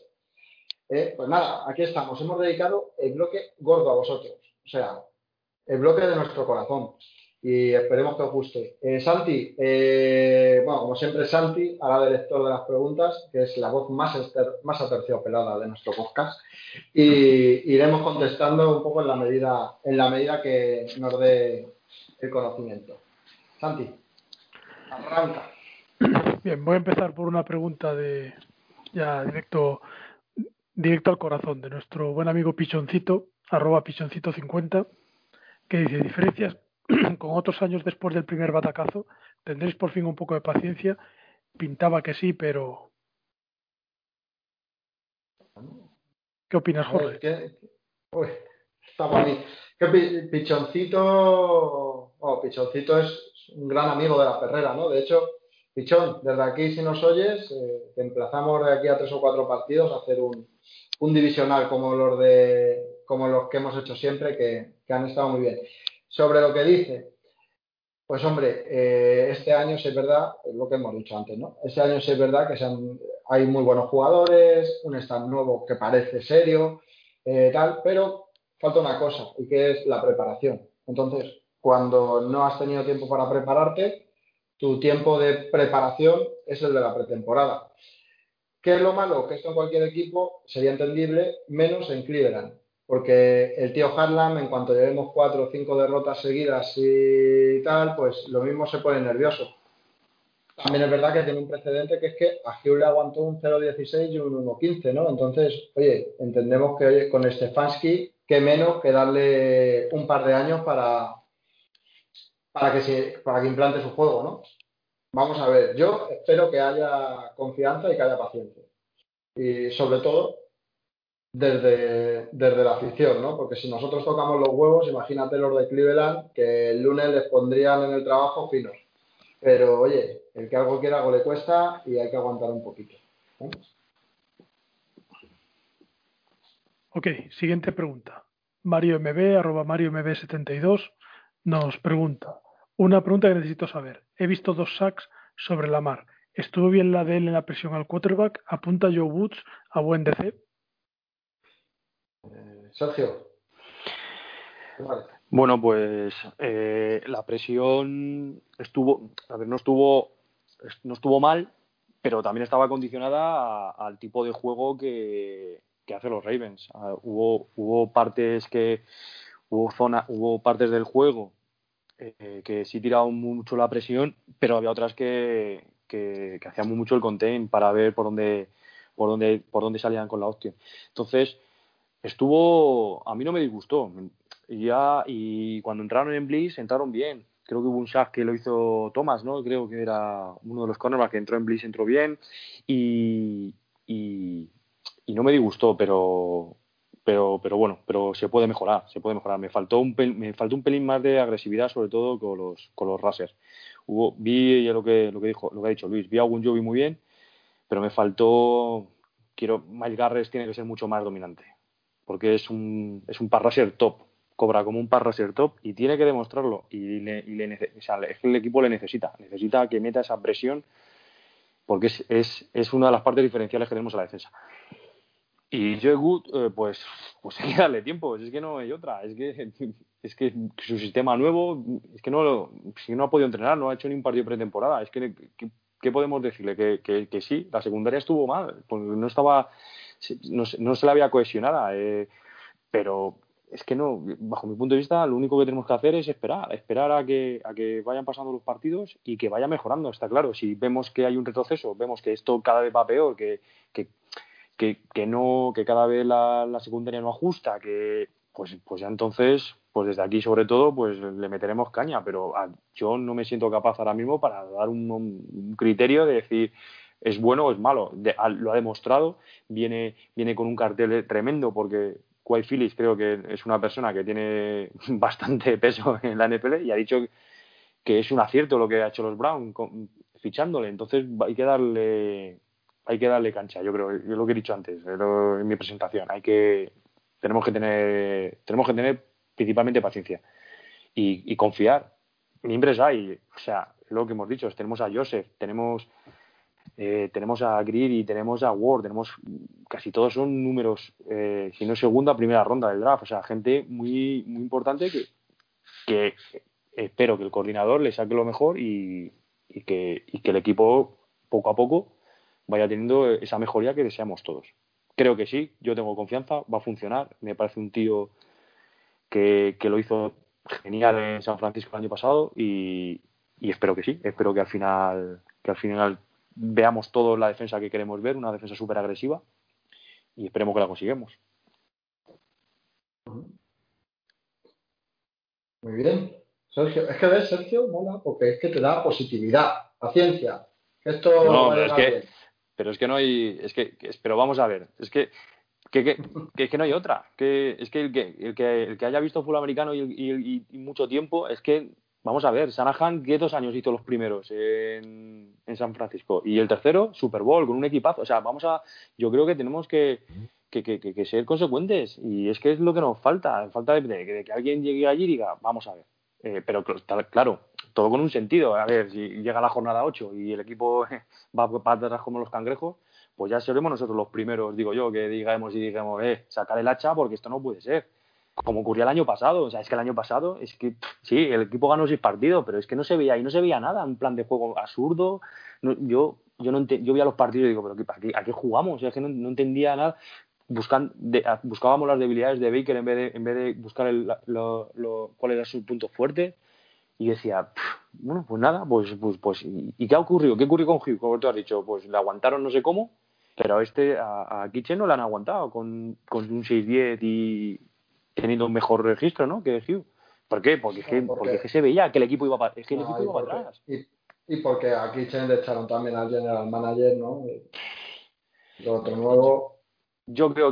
Pues nada, aquí estamos. Hemos dedicado el bloque gordo a vosotros, o sea, el bloque de nuestro corazón. Y esperemos que os guste. Santi, bueno, como siempre Santi hará de lector de las preguntas, que es la voz más aterciopelada de nuestro podcast, y iremos contestando un poco en la medida que nos dé el conocimiento. Santi, arranca. Bien, voy a empezar por una pregunta de ya directo al corazón de nuestro buen amigo Pichoncito, @pichoncito50, que dice: diferencias con otros años después del primer batacazo, tendréis por fin un poco de paciencia. Pintaba que sí, pero ¿qué opinas, A Jorge? ver, uy, está por ahí. Que Pichoncito, Pichoncito es un gran amigo de la perrera, ¿no? De hecho, Pichón, desde aquí, si nos oyes, te emplazamos de aquí a 3 o 4 partidos a hacer un divisional como los que hemos hecho siempre, que han estado muy bien. Sobre lo que dice, pues hombre, este año sí es verdad, es lo que hemos dicho antes, ¿no? Este año sí es verdad que hay muy buenos jugadores, un staff nuevo que parece serio, tal, pero falta una cosa, y que es la preparación. Entonces, cuando no has tenido tiempo para prepararte, tu tiempo de preparación es el de la pretemporada. ¿Qué es lo malo? Que esto en cualquier equipo sería entendible, menos en Cleveland. Porque el tío Harlan, en cuanto llevemos 4 o 5 derrotas seguidas y tal, pues lo mismo se pone nervioso. También es verdad que tiene un precedente, que es que a Hugh le aguantó un 0,16 y un 1,15, ¿no? Entonces, oye, entendemos que oye, con Stefanski, qué menos que darle un par de años para que implante su juego, ¿no? Vamos a ver, yo espero que haya confianza y que haya paciencia. Y sobre todo desde la afición, ¿no? Porque si nosotros tocamos los huevos, imagínate los de Cleveland, que el lunes les pondrían en el trabajo finos. Pero oye, el que algo quiera, algo le cuesta y hay que aguantar un poquito, ¿no? Ok, siguiente pregunta. Mario MB, @MarioMB72, nos pregunta. Una pregunta que necesito saber. He visto 2 sacks sobre la mar. ¿Estuvo bien la de él en la presión al quarterback? ¿Apunta Joe Woods a buen DC? Sergio, vale. Bueno, pues la presión a ver, no estuvo mal, pero también estaba condicionada al tipo de juego que hacen los Ravens. Hubo hubo partes del juego que sí tiraban mucho la presión, pero había otras que hacían mucho el contain para ver por dónde salían con la opción. Entonces, a mí no me disgustó. Y cuando entraron en Blitz, entraron bien. Creo que hubo un sack que lo hizo Thomas, ¿no? Creo que era uno de los cornerbacks que entró en Blitz, entró bien. Y, y, y no me disgustó, pero bueno, pero se puede mejorar, se puede mejorar. Me faltó un pelín más de agresividad, sobre todo con los rushers. Vi lo que ha dicho Luis, vi a Ogunjobi muy bien, pero me faltó. Miles Garrett tiene que ser mucho más dominante, porque es un pass rusher top, cobra como un pass rusher top y tiene que demostrarlo. O sea, es que el equipo necesita que meta esa presión, porque es una de las partes diferenciales que tenemos en la defensa. Y Joe Good, pues hay que darle tiempo, es que no hay otra, es que su sistema nuevo, es que no ha podido entrenar, no ha hecho ni un partido de pretemporada, es que ¿qué podemos decirle? Que sí, la secundaria estuvo mal, porque no se la había cohesionada, pero es que no, bajo mi punto de vista, lo único que tenemos que hacer es esperar a que vayan pasando los partidos y que vaya mejorando, está claro. Si vemos que hay un retroceso, vemos que esto cada vez va peor, que cada vez la secundaria no ajusta, pues ya entonces, pues desde aquí sobre todo, pues le meteremos caña, pero yo no me siento capaz ahora mismo para dar un criterio de decir es bueno o es malo. Lo ha demostrado, viene con un cartel tremendo, porque Quay Phillips creo que es una persona que tiene bastante peso en la NFL y ha dicho que es un acierto lo que ha hecho los Browns fichándole, entonces hay que darle cancha, yo creo, yo lo que he dicho antes, en mi presentación, tenemos que tener principalmente paciencia y confiar. Miembros hay, o sea, lo que hemos dicho, tenemos a Joseph, tenemos a Greedy, tenemos a Ward, casi todos son números, si no segunda, primera ronda del draft, o sea, gente muy, muy importante que espero que el coordinador le saque lo mejor y que el equipo poco a poco vaya teniendo esa mejoría que deseamos todos. Creo que sí, yo tengo confianza, va a funcionar. Me parece un tío que lo hizo genial en San Francisco el año pasado y espero que sí, espero que al final veamos todos la defensa que queremos ver, una defensa súper agresiva, y esperemos que la consigamos. Muy bien. Sergio, es que ves, Sergio, mola, porque es que te da positividad, paciencia. Que esto No, va a llegar bien. pero es que no hay, pero vamos a ver, es que no hay otra, es que el que haya visto fútbol americano y mucho tiempo, es que, vamos a ver, Shanahan, ¿qué 2 años hizo los primeros en San Francisco? Y el tercero, Super Bowl, con un equipazo. O sea, yo creo que tenemos que ser consecuentes, y es que es lo que nos falta de que alguien llegue allí y diga, vamos a ver. Pero claro, todo con un sentido. A ver, si llega la jornada 8 y el equipo va atrás como los cangrejos, pues ya seremos nosotros los primeros, digo yo, que digamos sacar el hacha, porque esto no puede ser. Como ocurría el año pasado. O sea, es que el año pasado, es que sí, el equipo ganó 6 partidos, pero es que no se veía nada, un plan de juego absurdo. Yo veía los partidos y digo, pero ¿a qué jugamos? Es que no entendía nada. Buscábamos las debilidades de Baker en vez de buscar cuál era su punto fuerte. Y decía, bueno, pues nada, pues ¿y qué ha ocurrido? ¿Qué ocurrió con Hugh? Como tú has dicho, pues le aguantaron no sé cómo, pero a Kitchen no le han aguantado con un 6-10 y teniendo un mejor registro, ¿no?, que Hugh. ¿Por qué? Porque es que se veía que el equipo iba para atrás. Y porque a Kitchen le echaron también al general manager, ¿no? Lo otro nuevo. Yo creo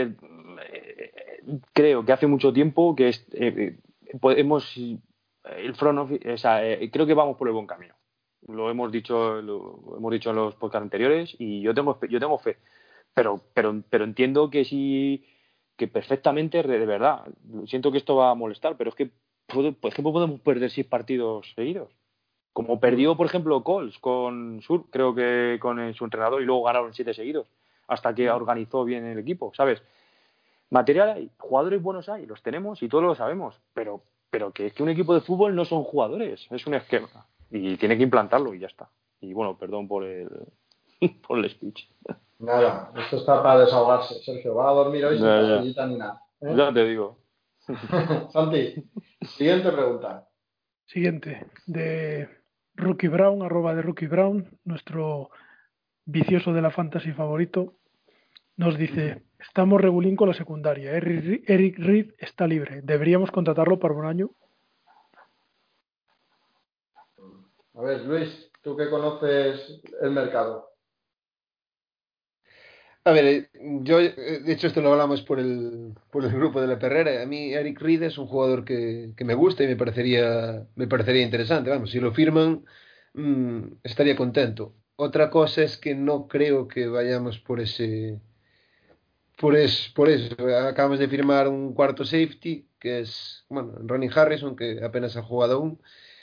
que hace mucho tiempo que podemos el front office, o sea, creo que vamos por el buen camino. Lo hemos dicho en los podcasts anteriores, y yo tengo fe, pero entiendo que sí, que perfectamente, de verdad, siento que esto va a molestar, pero es que podemos perder 6 partidos seguidos, como perdió, por ejemplo, Coles con creo que con su entrenador, y luego ganaron 7 seguidos hasta que organizó bien el equipo, ¿sabes? Material hay, jugadores buenos hay, los tenemos y todos lo sabemos, pero que es que un equipo de fútbol no son jugadores, es un esquema, y tiene que implantarlo y ya está. Y bueno, perdón por el por el speech. Nada, esto está para desahogarse, Sergio. Va a dormir hoy sin pastillita ni nada. Ya te digo. Santi, siguiente pregunta. Siguiente, de Rookie Brown, @ de Rookie Brown, nuestro vicioso de la fantasy favorito, nos dice: estamos regulín con la secundaria. Eric Reed está libre. ¿Deberíamos contratarlo para un año? A ver, Luis, tú que conoces el mercado. A ver, yo, de hecho, esto lo hablamos por el grupo de la Perrera. A mí Eric Reed es un jugador que me gusta y me parecería interesante. Vamos, si lo firman, estaría contento. Otra cosa es que no creo que vayamos por eso. Acabamos de firmar un cuarto safety, que es, bueno, Ronnie Harrison, que apenas ha jugado aún,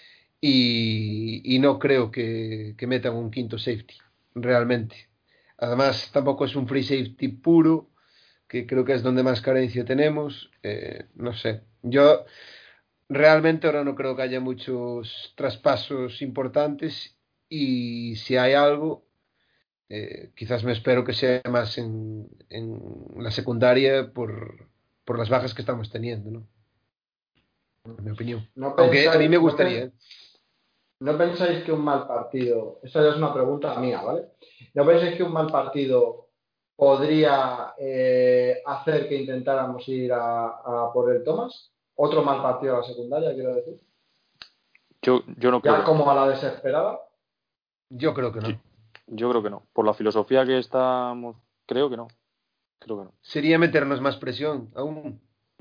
y no creo que metan un quinto safety, realmente. Además, tampoco es un free safety puro, que creo que es donde más carencia tenemos. No sé. Yo realmente ahora no creo que haya muchos traspasos importantes, y si hay algo, quizás me espero que sea más en la secundaria por las bajas que estamos teniendo, ¿no? En mi opinión. ¿No Aunque a mí pensáis, me gustaría. no pensáis que un mal partido, esta ya es una pregunta mía, ¿vale? ¿No pensáis que un mal partido podría hacer que intentáramos ir a por el Thomas? Otro mal partido a la secundaria, quiero decir. Yo no creo Ya que como a la desesperada. Yo creo que no. no. Yo creo que no. Por la filosofía que estamos, creo que no. Creo que no. Sería meternos más presión aún.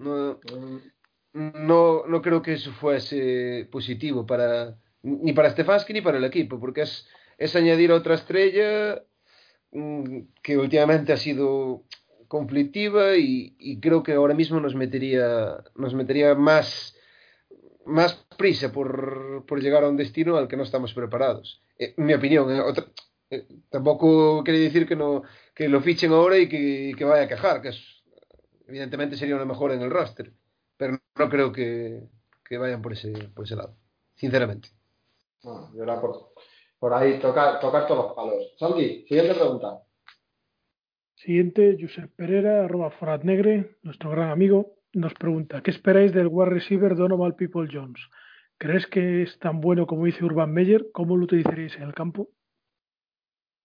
No creo que eso fuese positivo ni para Stefanski ni para el equipo, porque es añadir a otra estrella, que últimamente ha sido conflictiva, y creo que ahora mismo nos metería más prisa por llegar a un destino al que no estamos preparados. En mi opinión, tampoco quiere decir que lo fichen ahora y que vaya a quejar, evidentemente sería una mejora en el roster, pero no creo que vayan por ese lado, sinceramente. Bueno, yo era por ahí tocar todos los palos. Santi, siguiente pregunta. Siguiente, Josep Pereira, @foratnegre, nuestro gran amigo, nos pregunta: ¿qué esperáis del wide receiver Donovan People-Jones? ¿Crees que es tan bueno como dice Urban Meyer? ¿Cómo lo utilizaréis en el campo?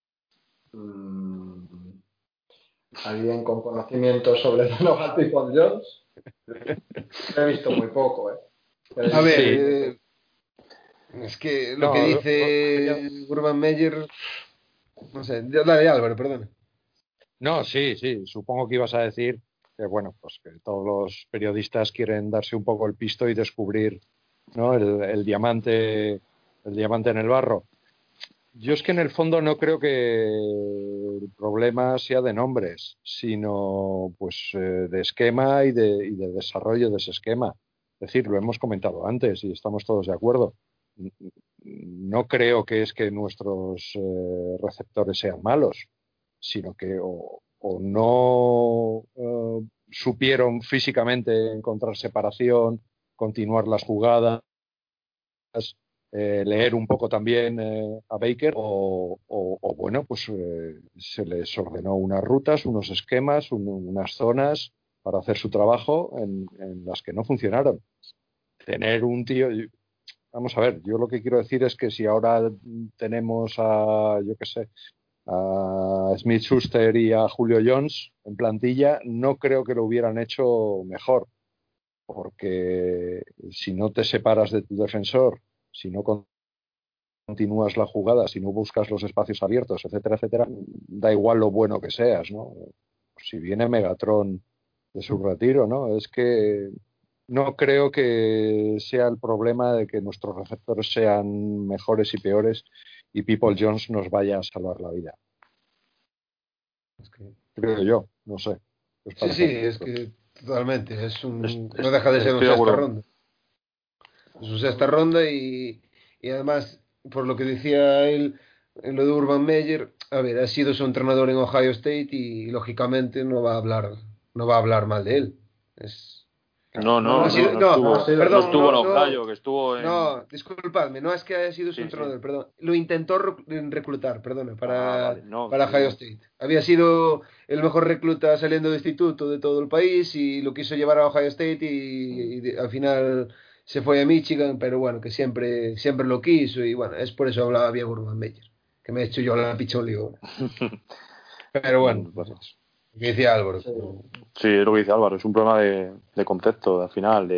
Alguien con conocimientos sobre Donovan Peoples-Jones. He visto muy poco, A ver, Sí. es que lo No, que dice Urban Meyer, no sé, dale Álvaro, perdona. no, sí, supongo que ibas a decir que, bueno, pues que todos los periodistas quieren darse un poco el pisto y descubrir, ¿no? el diamante en el barro. Yo es que en el fondo no creo que el problema sea de nombres, sino pues de esquema y de desarrollo de ese esquema. Es decir, lo hemos comentado antes y estamos todos de acuerdo. No creo que es que nuestros receptores sean malos, sino que o no supieron físicamente encontrar separación, continuar las jugadas, leer un poco también a Baker bueno, pues se les ordenó unas rutas, unos esquemas, unas zonas para hacer su trabajo en las que no funcionaron. Tener un tío, vamos a ver, yo lo que quiero decir es que si ahora tenemos a, yo qué sé, a Smith Schuster y a Julio Jones en plantilla, no creo que lo hubieran hecho mejor, porque si no te separas de tu defensor, si no continúas la jugada, si no buscas los espacios abiertos, etcétera, etcétera, da igual lo bueno que seas, ¿no? Si viene Megatron de su retiro, ¿no? Es que no creo que sea el problema de que nuestros receptores sean mejores y peores y People Jones nos vaya a salvar la vida. Es que... Creo yo, no sé. Sí, es que totalmente, no deja de ser un Estoy de sexta acuerdo. ronda. Es un sexta ronda y además, por lo que decía él, en lo de Urban Meyer, a ver, ha sido su entrenador en Ohio State y lógicamente no va a hablar mal de él. Es, No, No, no, no, no, no, no no ha estuvo, sido. no perdón, estuvo en no, no, Ohio, que estuvo en... no, disculpadme, no es que haya sido su Sí, sí. entrenador, perdón, lo intentó reclutar, perdona, Ah, vale, no, para Ohio no. State. Había sido el mejor recluta saliendo de instituto de todo el país y lo quiso llevar a Ohio State al final se fue a Michigan, pero bueno, que siempre lo quiso y bueno, es por eso hablaba bien Urban Meyer, que me he hecho yo la pichón ahora. Pero bueno, Pues, lo que decía Álvaro. Sí. sí, es lo que dice Álvaro, es un problema de concepto, al final,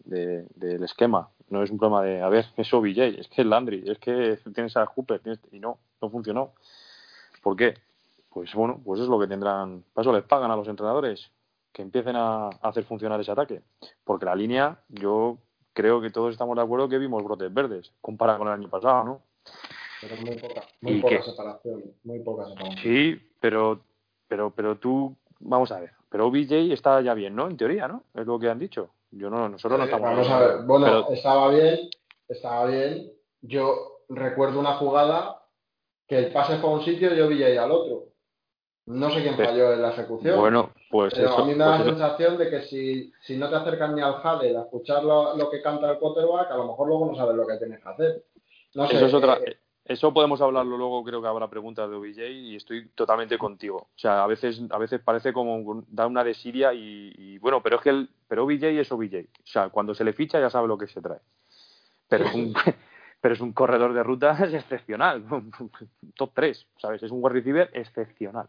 del esquema. No es un problema de, a ver, es OBJ, es que es Landry, es que tienes a Hooper, y no funcionó. ¿Por qué? Pues bueno, pues es lo que tendrán. Para eso les pagan a los entrenadores, que empiecen a hacer funcionar ese ataque. Porque la línea, yo creo que todos estamos de acuerdo que vimos brotes verdes, comparado con el año pasado, ¿no? Pero muy Y poca que separación, muy poca separación. sí, pero tú, vamos a ver, pero OBJ está ya bien, ¿no? En teoría, ¿no? Es lo que han dicho. Nosotros no estamos Vamos bien, a ver, bueno, pero estaba bien. Yo recuerdo una jugada que el pase fue a un sitio y yo vi ahí al otro. No sé quién falló en la ejecución, bueno, pues pero a mí eso, me da la sensación de que si no te acercas ni al jale a escuchar lo que canta el quarterback, a lo mejor luego no sabes lo que tienes que hacer. No sé, eso es otra. Eso podemos hablarlo luego, creo que habrá preguntas de OBJ y estoy totalmente contigo. O sea, a veces parece como dar una desidia y bueno, pero es que pero OBJ es OBJ. O sea, cuando se le ficha ya sabe lo que se trae. Pero es un pero es un corredor de rutas excepcional, top 3, ¿sabes? Es un wide receiver excepcional.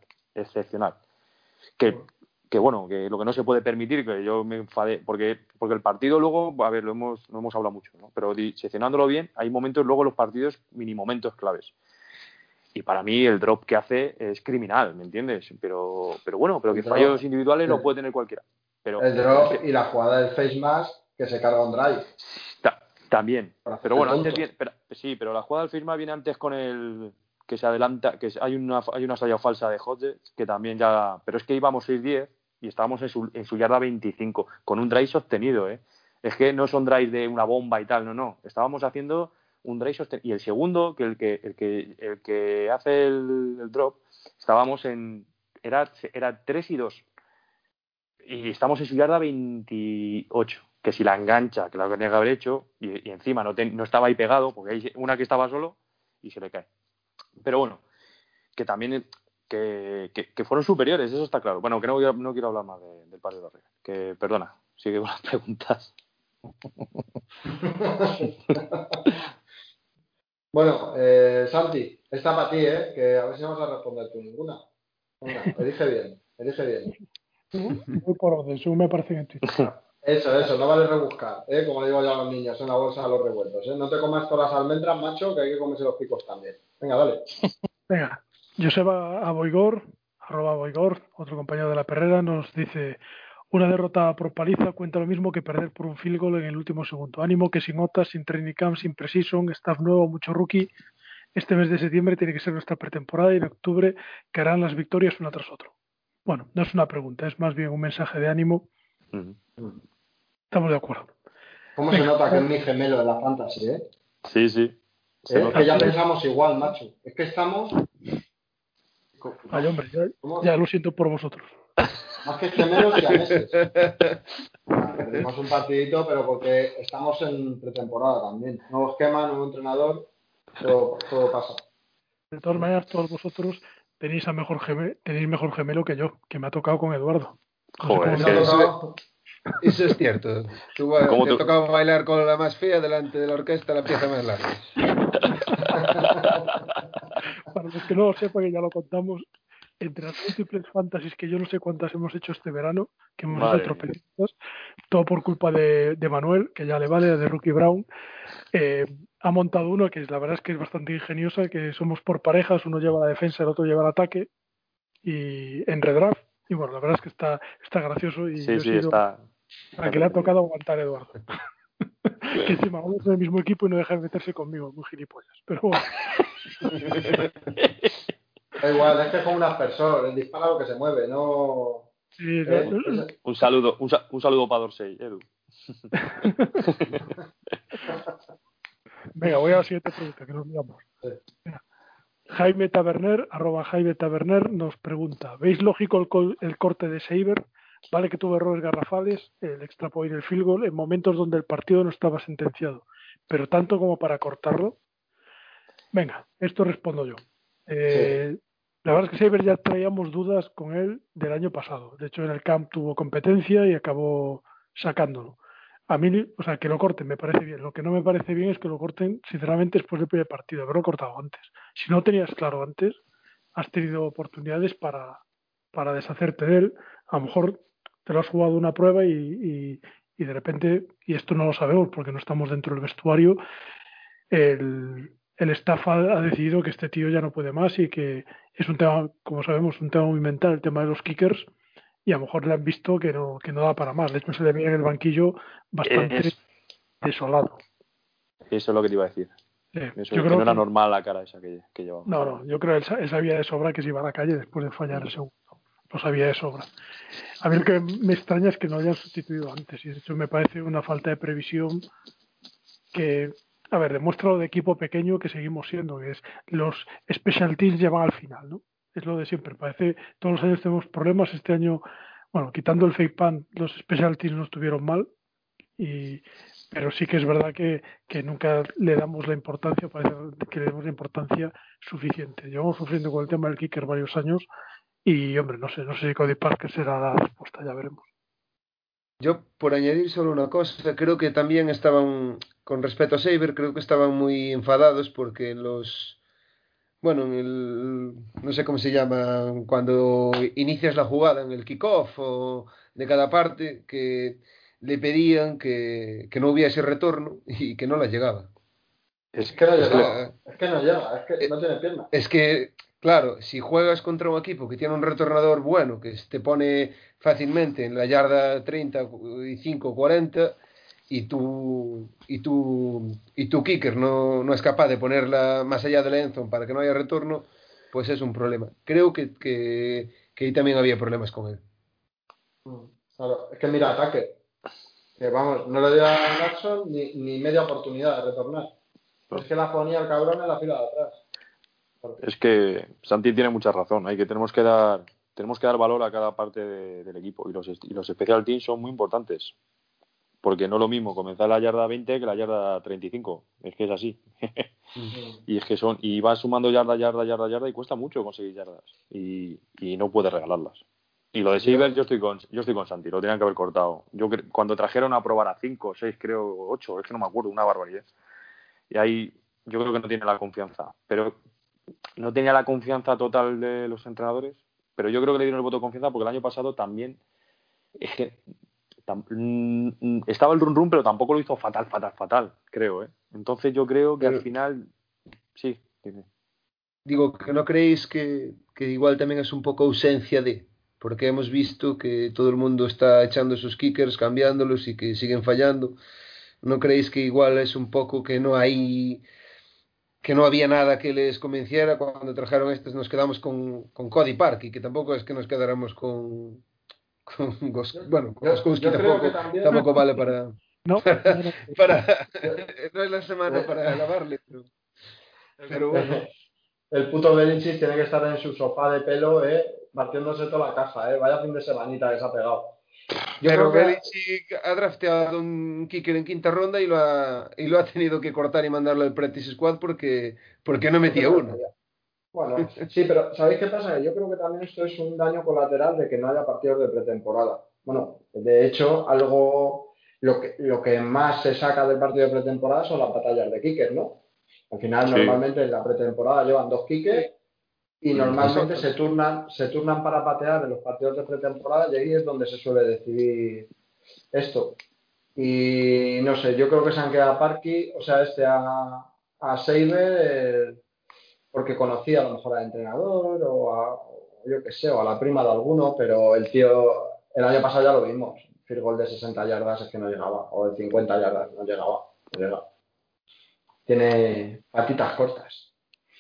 Que bueno, que lo que no se puede permitir, que yo me enfadé, porque el partido luego, a ver, lo hemos hablado mucho, ¿no? Pero seccionándolo bien, hay momentos luego en los partidos, mini momentos claves. Y para mí el drop que hace es criminal, ¿me entiendes? Pero bueno, pero que fallos individuales lo puede tener cualquiera. Pero el drop y la jugada del face mask que se carga un drive. También. Para hacer Pero bueno, puntos. antes viene, pero la jugada del firma viene antes con el que se adelanta, hay una salida falsa de Hodges que también ya, pero es que íbamos 6-10 y estábamos en su yarda 25 con un drive sostenido, ¿eh? Es que no son drives de una bomba y tal, no, estábamos haciendo un drive sostenido y el segundo, que el que hace el drop, estábamos era 3-2 y estamos en su yarda 28, que si la engancha, que la tenía que haber hecho, y encima no estaba ahí pegado, porque hay una que estaba solo y se le cae. Pero bueno, que también que fueron superiores, eso está claro. Bueno, que no quiero hablar más del partido de arriba. Que, perdona, sigue con las preguntas. Bueno, Santi, esta para ti, que a ver si no vas a responder tú ninguna. Venga, elige bien. Voy por orden, según me aparecen en Twitter. Eso, no vale rebuscar, como digo yo a los niños, en la bolsa de los revueltos. No te comas todas las almendras, macho, que hay que comerse los picos también. Venga, dale. Venga, Joseba Aboigor, @Aboigor, otro compañero de la perrera, nos dice: una derrota por paliza cuenta lo mismo que perder por un field goal en el último segundo. Ánimo que sin OTA, sin training camp, sin preseason, staff nuevo, mucho rookie. Este mes de septiembre tiene que ser nuestra pretemporada y en octubre caerán las victorias una tras otra. Bueno, no es una pregunta, es más bien un mensaje de ánimo. Estamos de acuerdo. ¿Cómo se nota que es mi gemelo en la fantasy, Sí. Es que ya pensamos igual, macho. Es que estamos... Ay, hombre, ya lo siento por vosotros. Más que gemelos y a meses. Perdimos un partidito, pero porque estamos en pretemporada también. Nuevo esquema, nuevo entrenador, todo pasa. De todas maneras, todos vosotros tenéis mejor gemelo que yo, que me ha tocado con Eduardo. Joder, eso es cierto. Te ha tocado bailar con la más fea delante de la orquesta, la pieza más larga. Para los que no lo sepan, que ya lo contamos, entre las múltiples fantasies que yo no sé cuántas hemos hecho este verano, que hemos hecho tropecientas, todo por culpa de Manuel, que ya le vale, de Rookie Brown, ha montado uno que la verdad es que es bastante ingeniosa, que somos por parejas, uno lleva la defensa, el otro lleva el ataque, y en redraft, y bueno, la verdad es que está gracioso, y yo he sido a que le ha tocado aguantar a Eduardo. Que encima vamos en el mismo equipo y no deja de meterse conmigo, muy gilipollas, pero bueno. Da igual, es que es como un aspersor, el dispara lo que se mueve, no... Sí, un saludo para Dorsey, Edu. Venga, voy a la siguiente pregunta, que nos miramos. Jaime Taberner, @Jaime Taberner, nos pregunta: ¿veis lógico el corte de Seiber? Vale que tuvo errores garrafales, el extra point y el field goal, en momentos donde el partido no estaba sentenciado, pero tanto como para cortarlo. Venga, esto respondo yo. La verdad es que Seiber ya traíamos dudas con él del año pasado. De hecho, en el camp tuvo competencia y acabó sacándolo. A mí, o sea, que lo corten me parece bien. Lo que no me parece bien es que lo corten, sinceramente, después del primer partido, haberlo cortado antes. Si no tenías claro antes, has tenido oportunidades para deshacerte de él. A lo mejor te lo has jugado una prueba y de repente, y esto no lo sabemos porque no estamos dentro del vestuario, el staff ha decidido que este tío ya no puede más y que es un tema, como sabemos, un tema muy mental, el tema de los kickers, y a lo mejor le han visto que no da para más. De hecho, se le veía en el banquillo bastante desolado. Eso es lo que te iba a decir. Eso, yo creo que no era normal la cara esa que llevaba. No, yo creo que él sabía de sobra que se iba a la calle después de fallar el segundo. Lo sabía de sobra. A mí lo que me extraña es que no lo hayan sustituido antes, y de hecho me parece una falta de previsión que, a ver, demuestra lo de equipo pequeño que seguimos siendo, que es los special teams llevan al final, ¿no? Es lo de siempre. Parece todos los años tenemos problemas. Este año, bueno, quitando el fake punt, los special teams no estuvieron mal, pero sí que es verdad que nunca le damos la importancia, parece que le damos la importancia suficiente. Llevamos sufriendo con el tema del kicker varios años y, hombre, no sé si Cody Parker será la respuesta, ya veremos. Yo, por añadir solo una cosa, creo que también estaban, con respecto a Saber, creo que estaban muy enfadados porque bueno, no sé cómo se llama, cuando inicias la jugada en el kickoff o de cada parte, que le pedían que no hubiese retorno y que no la llegaba. Es que no llega, es que no tiene pierna. Es que, claro, si juegas contra un equipo que tiene un retornador bueno, que te pone fácilmente en la yarda 35 40 y tu kicker no es capaz de ponerla más allá de la endzone para que no haya retorno, pues es un problema. Creo que ahí también había problemas con él. Claro, es que mira, ataque. Que vamos, no le dio a Jackson ni media oportunidad de retornar. Es que la ponía el cabrón en la fila de atrás. Es que Santi tiene mucha razón. Tenemos que dar valor a cada parte del equipo y los special teams son muy importantes. Porque no es lo mismo comenzar la yarda 20 que la yarda 35. Es que es así. Y es que y vas sumando yarda y cuesta mucho conseguir yardas. Y no puedes regalarlas. Y lo de Seiber, yo estoy con Santi, lo tenían que haber cortado. Cuando trajeron a probar a 5, 6, creo, 8, es que no me acuerdo, una barbaridad. Y ahí yo creo que no tiene la confianza, pero no tenía la confianza total de los entrenadores, pero yo creo que le dieron el voto de confianza porque el año pasado también es que estaba el run, pero tampoco lo hizo fatal, creo, ¿eh? Entonces yo creo que Pero, al final, sí, dime. digo, que no creéis que igual también es un poco ausencia de, porque hemos visto que todo el mundo está echando sus kickers, cambiándolos y que siguen fallando. ¿No creéis que igual es un poco que no había nada que les convenciera cuando trajeron estos? Nos quedamos con Cody Park y que tampoco es que nos quedáramos bueno, con Goskowski Yo creo que también, tampoco vale para, No, no, no. para yo- no es la semana para alabarle, pero bueno. el, el puto Belichick tiene que estar en su sofá de pelo, partiéndose toda la caja, vaya fin de semanita que se ha pegado. Yo Pero creo que Belichick ha drafteado un kicker en quinta ronda y lo ha tenido que cortar y mandarlo al practice squad porque no porque metía no uno. metía. Bueno, sí, pero ¿sabéis qué pasa? Yo creo que también esto es un daño colateral de que no haya partidos de pretemporada. Bueno, de hecho, lo que más se saca del partido de pretemporada son las batallas de kickers, ¿no? Al final, Sí. normalmente en la pretemporada llevan 2 kickers y normalmente Eso, se turnan para patear en los partidos de pretemporada y ahí es donde se suele decidir esto. Y no sé, yo creo que se han quedado a Parky, o sea, a Seiber, porque conocía a lo mejor al entrenador o yo qué sé, o a la prima de alguno, pero el tío, el año pasado ya lo vimos, field goal de 60 yardas es que no llegaba, o de 50 yardas no llegaba, no llega. Tiene patitas cortas.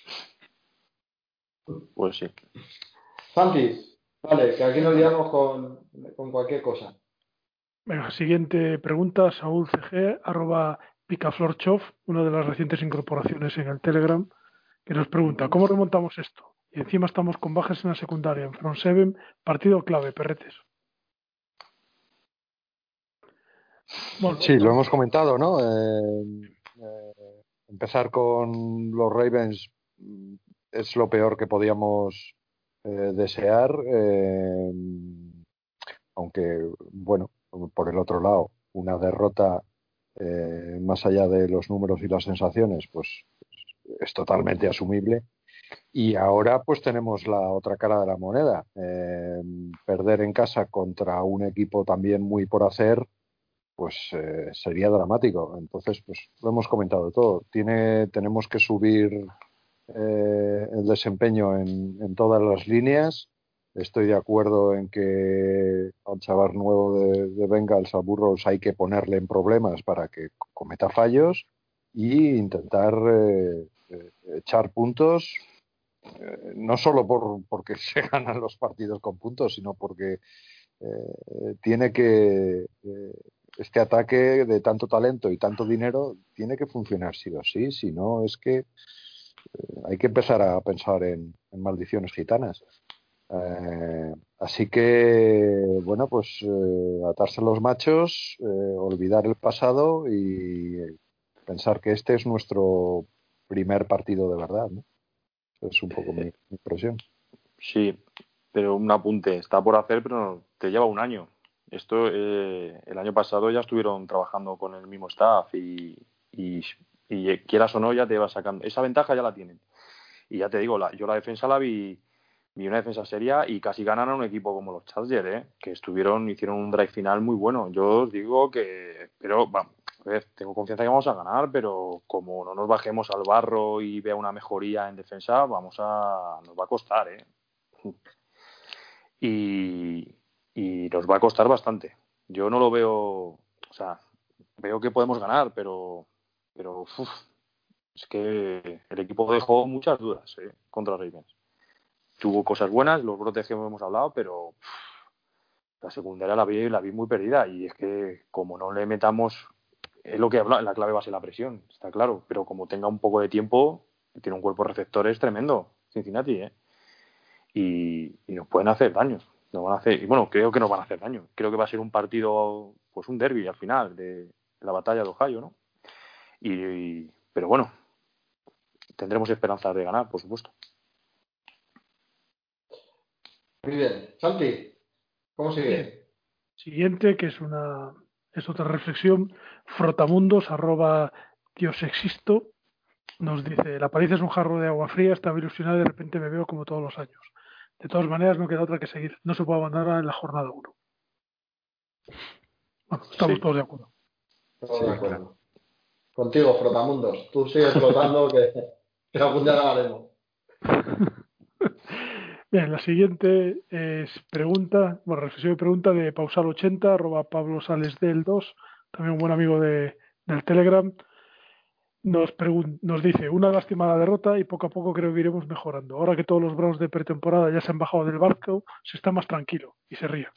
Pues sí. Santi, vale, que aquí nos liamos con cualquier cosa. Venga, siguiente pregunta, Saúl CG, @picaflorchov, una de las recientes incorporaciones en el Telegram, que nos pregunta, ¿cómo remontamos esto? Y encima estamos con bajas en la secundaria, en front seven, partido clave, perretes. Bueno, Sí, lo hemos comentado, ¿no? Empezar con los Ravens es lo peor que podíamos desear, aunque, bueno, por el otro lado, una derrota más allá de los números y las sensaciones, pues es totalmente asumible. Y ahora pues tenemos la otra cara de la moneda, perder en casa contra un equipo también muy por hacer, pues sería dramático. Entonces, pues lo hemos comentado todo. Tenemos que subir el desempeño en todas las líneas. Estoy de acuerdo en que al chaval nuevo de Bengals, a Burrows, hay que ponerle en problemas para que cometa fallos e intentar echar puntos, no solo porque se ganan los partidos con puntos, sino porque tiene que este ataque de tanto talento y tanto dinero tiene que funcionar sí o sí, si no es que hay que empezar a pensar en maldiciones gitanas. Así que, bueno, pues atarse los machos, olvidar el pasado y pensar que este es nuestro primer partido de verdad, ¿no? Es un poco mi impresión. Sí, pero un apunte, está por hacer, pero te lleva un año. Esto, el año pasado ya estuvieron trabajando con el mismo staff y quieras o no, ya te va sacando. Esa ventaja ya la tienen. Y ya te digo, yo la defensa la vi una defensa seria y casi ganan a un equipo como los Chargers, que hicieron un drive final muy bueno. Yo os digo que, pero vamos, a ver, tengo confianza que vamos a ganar, pero como no nos bajemos al barro y vea una mejoría en defensa, nos va a costar, y nos va a costar bastante. Yo no lo veo, o sea, veo que podemos ganar, pero es que el equipo dejó muchas dudas contra Ravens. Tuvo cosas buenas, los brotes que hemos hablado, pero la secundaria la vi muy perdida y es que como no le metamos, es lo que habla, la clave va a ser la presión, está claro, pero como tenga un poco de tiempo, tiene un cuerpo de receptores tremendo, Cincinnati, y nos pueden hacer daño. Nos van a hacer, y bueno, creo que nos van a hacer daño. Creo que va a ser un partido, pues un derbi al final de la batalla de Ohio, ¿no? Pero bueno, tendremos esperanzas de ganar, por supuesto. Muy bien. Santi, ¿cómo sigue? Siguiente, que es otra reflexión, frotamundos, @diosexisto, nos dice, la paliza es un jarro de agua fría, estaba ilusionado y de repente me veo como todos los años. De todas maneras, no queda otra que seguir. No se puede abandonar en la jornada 1. Bueno, estamos todos de acuerdo. Todos de acuerdo. Contigo, Frotamundos. Tú sigues flotando que algún día ganaremos. Bien, la siguiente es reflexión y pregunta de Pausal80, @Pablo Sales del 2, también un buen amigo del Telegram. Nos dice, una lástima la derrota y poco a poco creo que iremos mejorando. Ahora que todos los Browns de pretemporada ya se han bajado del barco, se está más tranquilo y se ríe.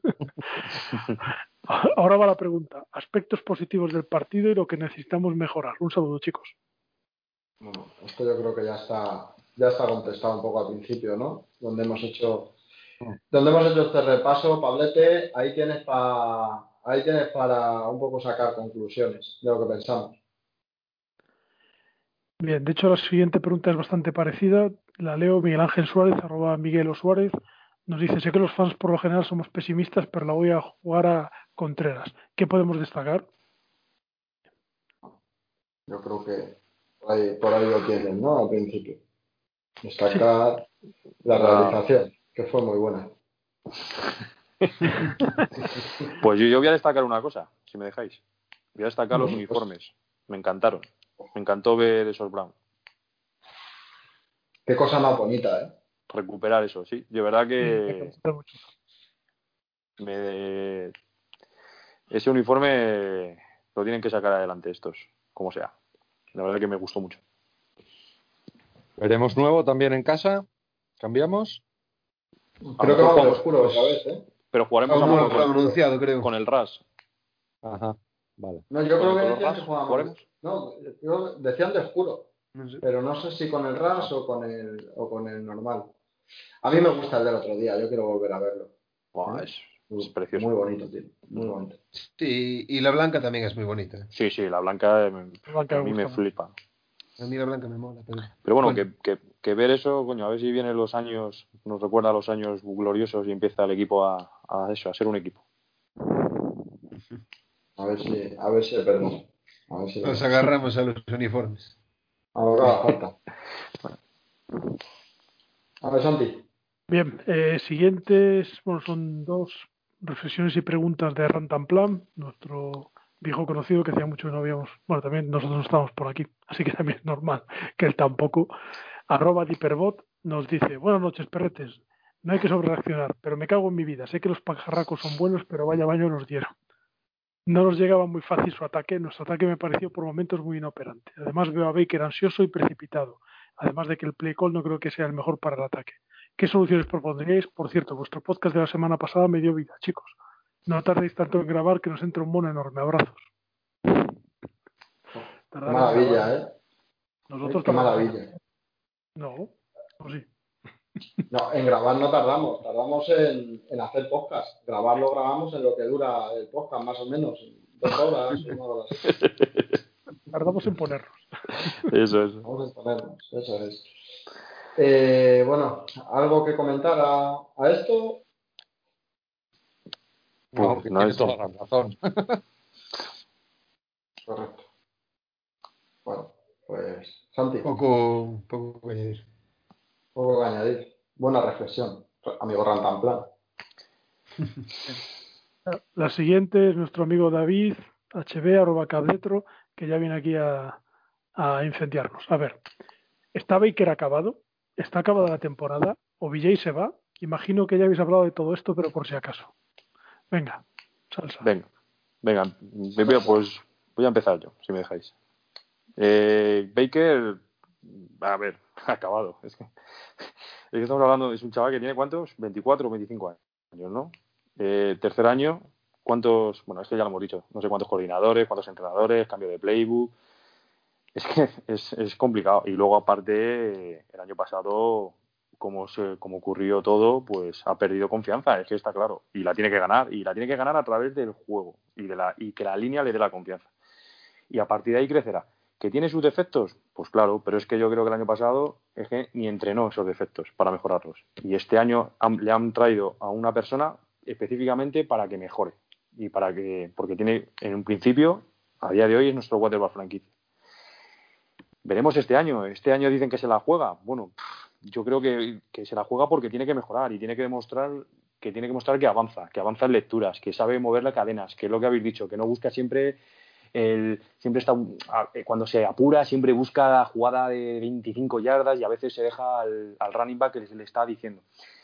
Ahora va la pregunta. Aspectos positivos del partido y lo que necesitamos mejorar. Un saludo, chicos. Bueno, esto yo creo que ya está contestado un poco al principio, ¿no? Donde hemos hecho este repaso, Pablete, ahí tienes para un poco sacar conclusiones de lo que pensamos. Bien, de hecho la siguiente pregunta es bastante parecida. La leo. Miguel Ángel Suárez, @Miguel Suárez, nos dice, sé que los fans por lo general somos pesimistas, pero la voy a jugar a Contreras. ¿Qué podemos destacar? Yo creo que por ahí lo tienen, ¿no? Al principio. Destacar la realización, que fue muy buena. Pues yo voy a destacar una cosa, si me dejáis. Voy a destacar los uniformes. Me encantaron. Me encantó ver esos Browns. Qué cosa más bonita, ¿eh? Recuperar eso, sí. De verdad que ese uniforme lo tienen que sacar adelante estos, como sea. La verdad que me gustó mucho. ¿Veremos nuevo también en casa? ¿Cambiamos? Creo que vamos de oscuro otra vez, ¿eh? Pero jugaremos anunciado, creo. Con el RAS. Ajá, vale. No, yo creo que decían que jugábamos. No, decían de oscuro. No sé. Pero no sé si con el RAS o con el normal. A mí me gusta el del otro día, yo quiero volver a verlo. Wow, es precioso. Muy bonito, tío. Muy bonito. Sí, y la blanca también es muy bonita. Sí, la blanca, a mí me flipa. A mí la blanca me mola. Pero bueno, que ver eso, coño, a ver si vienen los años, nos recuerda a los años gloriosos y empieza el equipo a ser un equipo. A ver si es verdad. Nos agarramos a los uniformes. Ahora la falta. A ver, Santi. Bien, siguientes, son 2 reflexiones y preguntas de Rantanplan, nuestro viejo conocido que hacía mucho que no habíamos, también nosotros no estábamos por aquí, así que también es normal que él tampoco. @Diperbot nos dice, buenas noches, perretes, no hay que sobrereaccionar, pero me cago en mi vida, sé que los pajarracos son buenos, pero vaya baño nos dieron. No nos llegaba muy fácil su ataque, nuestro ataque me pareció por momentos muy inoperante. Además veo a Baker ansioso y precipitado, además de que el play call no creo que sea el mejor para el ataque. ¿Qué soluciones propondríais? Por cierto, vuestro podcast de la semana pasada me dio vida, chicos. No tardéis tanto en grabar que nos entra un mono enorme. Abrazos. Qué maravilla, ¿eh? Nosotros qué maravilla. No, o sí. No, en grabar no tardamos en hacer podcast. Grabarlo grabamos en lo que dura el podcast, más o menos, 2 horas, 1 hora así. Tardamos en ponernos. Eso es. Vamos a ponernos, eso es. Bueno, ¿algo que comentar a esto? No, que tienes toda la razón. Correcto. Bueno, pues, Santi. Poco que añadir. Poco que añadir. Buena reflexión, amigo Rantanplan. La siguiente es nuestro amigo David, HB, @Cabletro, que ya viene aquí a incendiarnos. A ver, ¿está Baker acabado? ¿Está acabada la temporada? ¿O VJ se va? Imagino que ya habéis hablado de todo esto, pero por si acaso. Venga, salsa. Venga, pues voy a empezar yo, si me dejáis. Baker, a ver, acabado. Es que estamos hablando, es un chaval que tiene ¿cuántos? 24 o 25 años, ¿no? Tercer año, ¿cuántos? Bueno, es que ya lo hemos dicho, no sé cuántos coordinadores, cuántos entrenadores, cambio de playbook. Es que es complicado. Y luego, aparte, el año pasado, como ocurrió todo, pues ha perdido confianza, es que está claro. Y la tiene que ganar. Y la tiene que ganar a través del juego y que la línea le dé la confianza. Y a partir de ahí crecerá. ¿Que tiene sus defectos? Pues claro, pero es que yo creo que el año pasado es que ni entrenó esos defectos para mejorarlos. Y este año le han traído a una persona específicamente para que mejore. Y porque tiene, en un principio, a día de hoy, es nuestro quarterback franquicia. Veremos este año. Este año dicen que se la juega. Bueno, yo creo que se la juega porque tiene que mejorar y tiene que demostrar que avanza en lecturas, que sabe mover las cadenas, que es lo que habéis dicho, que no busca siempre siempre está cuando se apura siempre busca la jugada de 25 yardas y a veces se deja al running back que le está diciendo.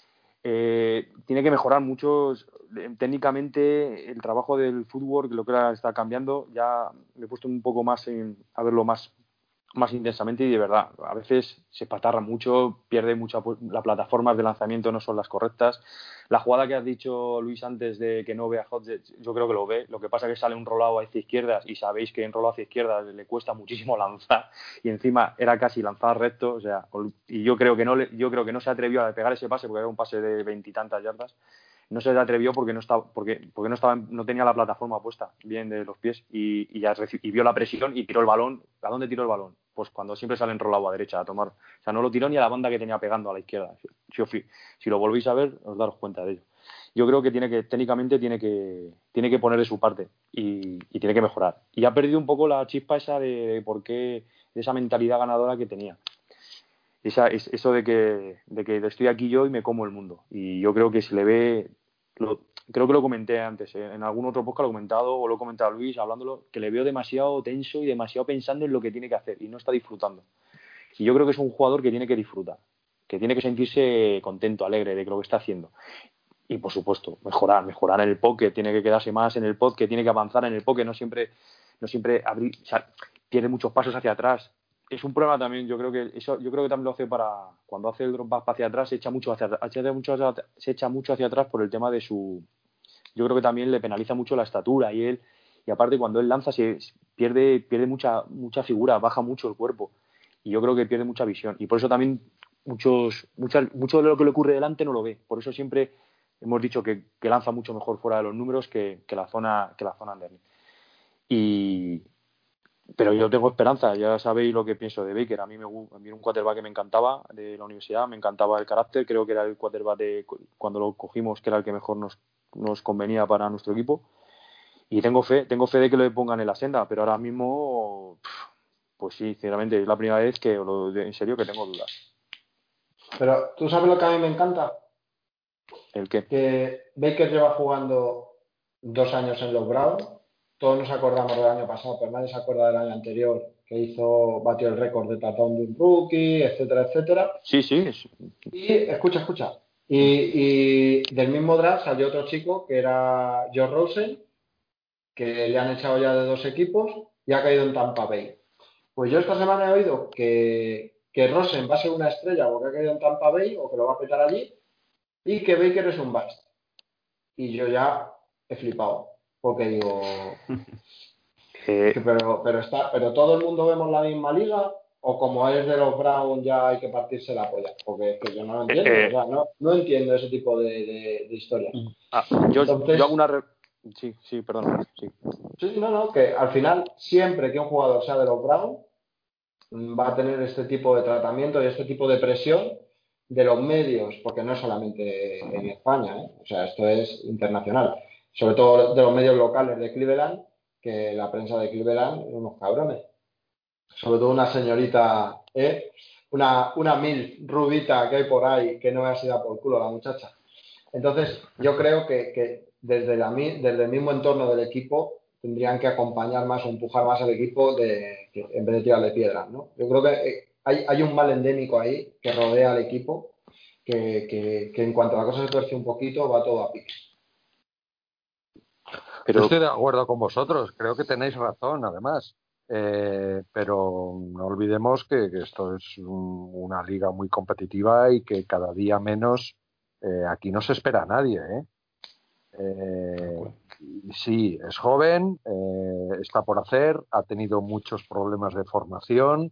Tiene que mejorar mucho técnicamente el trabajo del footwork, lo que ahora está cambiando. Ya me he puesto un poco más a verlo más intensamente y de verdad, a veces se patarra mucho, pierde mucho, las plataformas de lanzamiento no son las correctas. La jugada que has dicho, Luis, antes de que no vea Hodges, yo creo que lo ve. Lo que pasa es que sale un rolado hacia izquierdas y sabéis que en rolado hacia izquierdas le cuesta muchísimo lanzar y encima era casi lanzar recto, o sea, y yo creo que no se atrevió a pegar ese pase porque era un pase de 20 y tantas yardas. No se atrevió porque no tenía la plataforma puesta bien de los pies y vio la presión y tiró el balón. ¿A dónde tiró el balón? Pues cuando siempre sale enrolado a derecha a tomar. O sea, no lo tiró ni a la banda que tenía pegando a la izquierda. Si lo volvéis a ver, os daros cuenta de ello. Yo creo que técnicamente tiene que poner de su parte y tiene que mejorar. Y ha perdido un poco la chispa esa de por qué, de esa mentalidad ganadora que tenía. Eso de que estoy aquí yo y me como el mundo. Y yo creo que se le ve, creo que lo comenté antes, en algún otro podcast lo he comentado o lo he comentado a Luis hablándolo, que le veo demasiado tenso y demasiado pensando en lo que tiene que hacer y no está disfrutando. Y yo creo que es un jugador que tiene que disfrutar, que tiene que sentirse contento, alegre de lo que está haciendo. Y por supuesto, mejorar en el pocket, tiene que quedarse más en el pocket, tiene que avanzar en el pocket, no siempre abrir, o sea, pierde muchos pasos hacia atrás. Es un problema también, yo creo que también lo hace para cuando hace el drop back hacia atrás, se echa mucho hacia atrás por el tema de yo creo que también le penaliza mucho la estatura y aparte cuando él lanza se pierde mucha figura, baja mucho el cuerpo y yo creo que pierde mucha visión y por eso también mucho de lo que le ocurre delante no lo ve. Por eso siempre hemos dicho que lanza mucho mejor fuera de los números que la zona underneath. Pero yo tengo esperanza, ya sabéis lo que pienso de Baker. A mí era un quarterback que me encantaba de la universidad, me encantaba el carácter, creo que era el quarterback cuando lo cogimos que era el que mejor nos convenía para nuestro equipo. Y tengo fe de que lo pongan en la senda, pero ahora mismo, pues sí, sinceramente, es la primera vez en serio que tengo dudas. Pero, ¿tú sabes lo que a mí me encanta? ¿El qué? Que Baker lleva jugando 2 años en los Browns. Todos nos acordamos del año pasado, pero nadie se acuerda del año anterior, que batió el récord de touchdown de un rookie, etcétera, etcétera. Sí. Y escucha. Y del mismo draft salió otro chico que era Joe Rosen, que le han echado ya de 2 equipos y ha caído en Tampa Bay. Pues yo esta semana he oído que Rosen va a ser una estrella porque ha caído en Tampa Bay o que lo va a petar allí y que Baker es un bust. Y yo ya he flipado porque digo pero todo el mundo vemos la misma liga o como es de los Browns ya hay que partirse la polla, porque es que yo no lo entiendo, o sea, no entiendo ese tipo de historias. Yo hago una sí, perdón. Sí, no, que al final siempre que un jugador sea de los Browns va a tener este tipo de tratamiento y este tipo de presión de los medios, porque no es solamente en España, o sea, esto es internacional, sobre todo de los medios locales de Cleveland, que la prensa de Cleveland son unos cabrones, sobre todo una señorita, una mil rubita que hay por ahí que no me ha sido por culo la muchacha. Entonces yo creo que desde el mismo entorno del equipo tendrían que acompañar más o empujar más al equipo en vez de tirarle piedras, ¿no? Yo creo que hay un mal endémico ahí que rodea al equipo que en cuanto la cosa se tuerce un poquito va todo a pique. Pero estoy de acuerdo con vosotros, creo que tenéis razón además, pero no olvidemos que esto es una liga muy competitiva y que cada día menos aquí no se espera a nadie, sí, es joven, está por hacer, ha tenido muchos problemas de formación,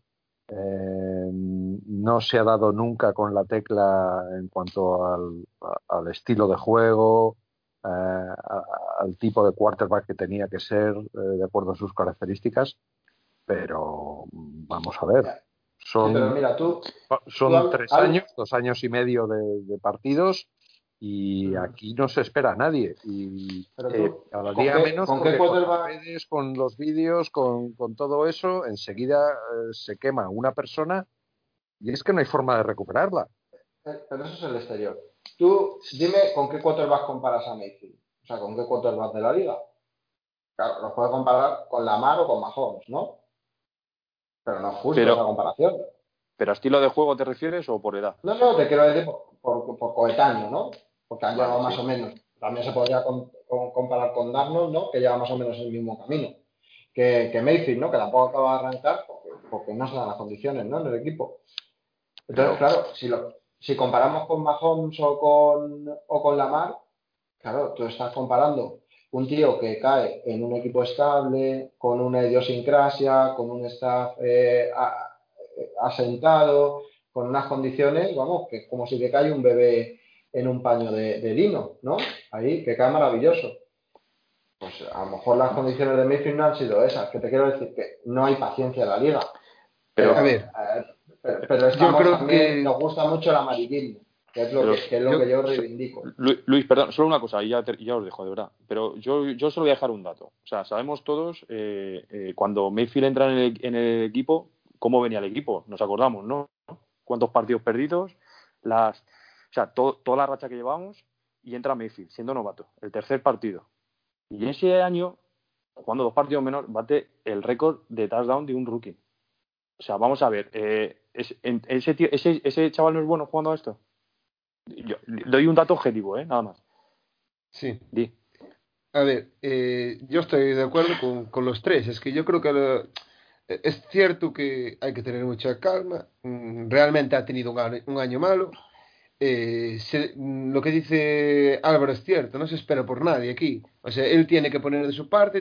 no se ha dado nunca con la tecla en cuanto al estilo de juego, al tipo de quarterback que tenía que ser de acuerdo a sus características, pero vamos a ver. Son 3 años, 2 años y medio de partidos Y aquí no se espera a nadie. Y Pero tú, cada ¿con día qué, menos, con qué porque con las quarterback? redes, con los vídeos, con todo eso, enseguida se quema una persona y es que no hay forma de recuperarla. Pero eso es el exterior. Tú dime con qué quarterback comparas a Mayfield. O sea, con qué quarterback de la liga. Claro, los puedes comparar con Lamar o con Mahomes, ¿no? Pero no es justo esa Pero, comparación. ¿pero a estilo de juego te refieres o por edad? No, te quiero decir por coetáneo, ¿no? Porque han Vale, llevado sí. más o menos. También se podría comparar con Darnold, ¿no? Que lleva más o menos el mismo camino. Que Mayfield, ¿no? Que tampoco acaba de arrancar porque no se dan las condiciones, ¿no? En el equipo. Entonces, Pero, claro, si comparamos con Mahomes o con Lamar, claro, tú estás comparando un tío que cae en un equipo estable, con una idiosincrasia, con un staff asentado, con unas condiciones, vamos, que es como si te cae un bebé en un paño de lino, ¿no? Ahí, que cae maravilloso. Pues a lo mejor las condiciones de Mayfield no han sido esas, que te quiero decir que no hay paciencia en la liga. pero, A ver, Pero yo estamos creo también, que... nos gusta mucho el amarillismo, que es lo pero que es lo Yo, que yo reivindico. Luis, perdón, solo una cosa, y ya os dejo, de verdad. Pero yo solo voy a dejar un dato. O sea, sabemos todos, cuando Mayfield entra en el equipo, cómo venía el equipo. Nos acordamos, ¿no? Cuántos partidos perdidos, o sea, toda la racha que llevamos, y entra Mayfield, siendo novato, el tercer partido. Y ese año, jugando 2 partidos menos, bate el récord de touchdown de un rookie. O sea, vamos a ver, ese chaval no es bueno jugando a esto. Yo doy un dato objetivo, nada más. Sí. Di. A ver, yo estoy de acuerdo con los tres. Es que yo creo que es cierto que hay que tener mucha calma. Realmente ha tenido un año malo. Lo que dice Álvaro es cierto, no se espera por nadie aquí. O sea, él tiene que poner de su parte,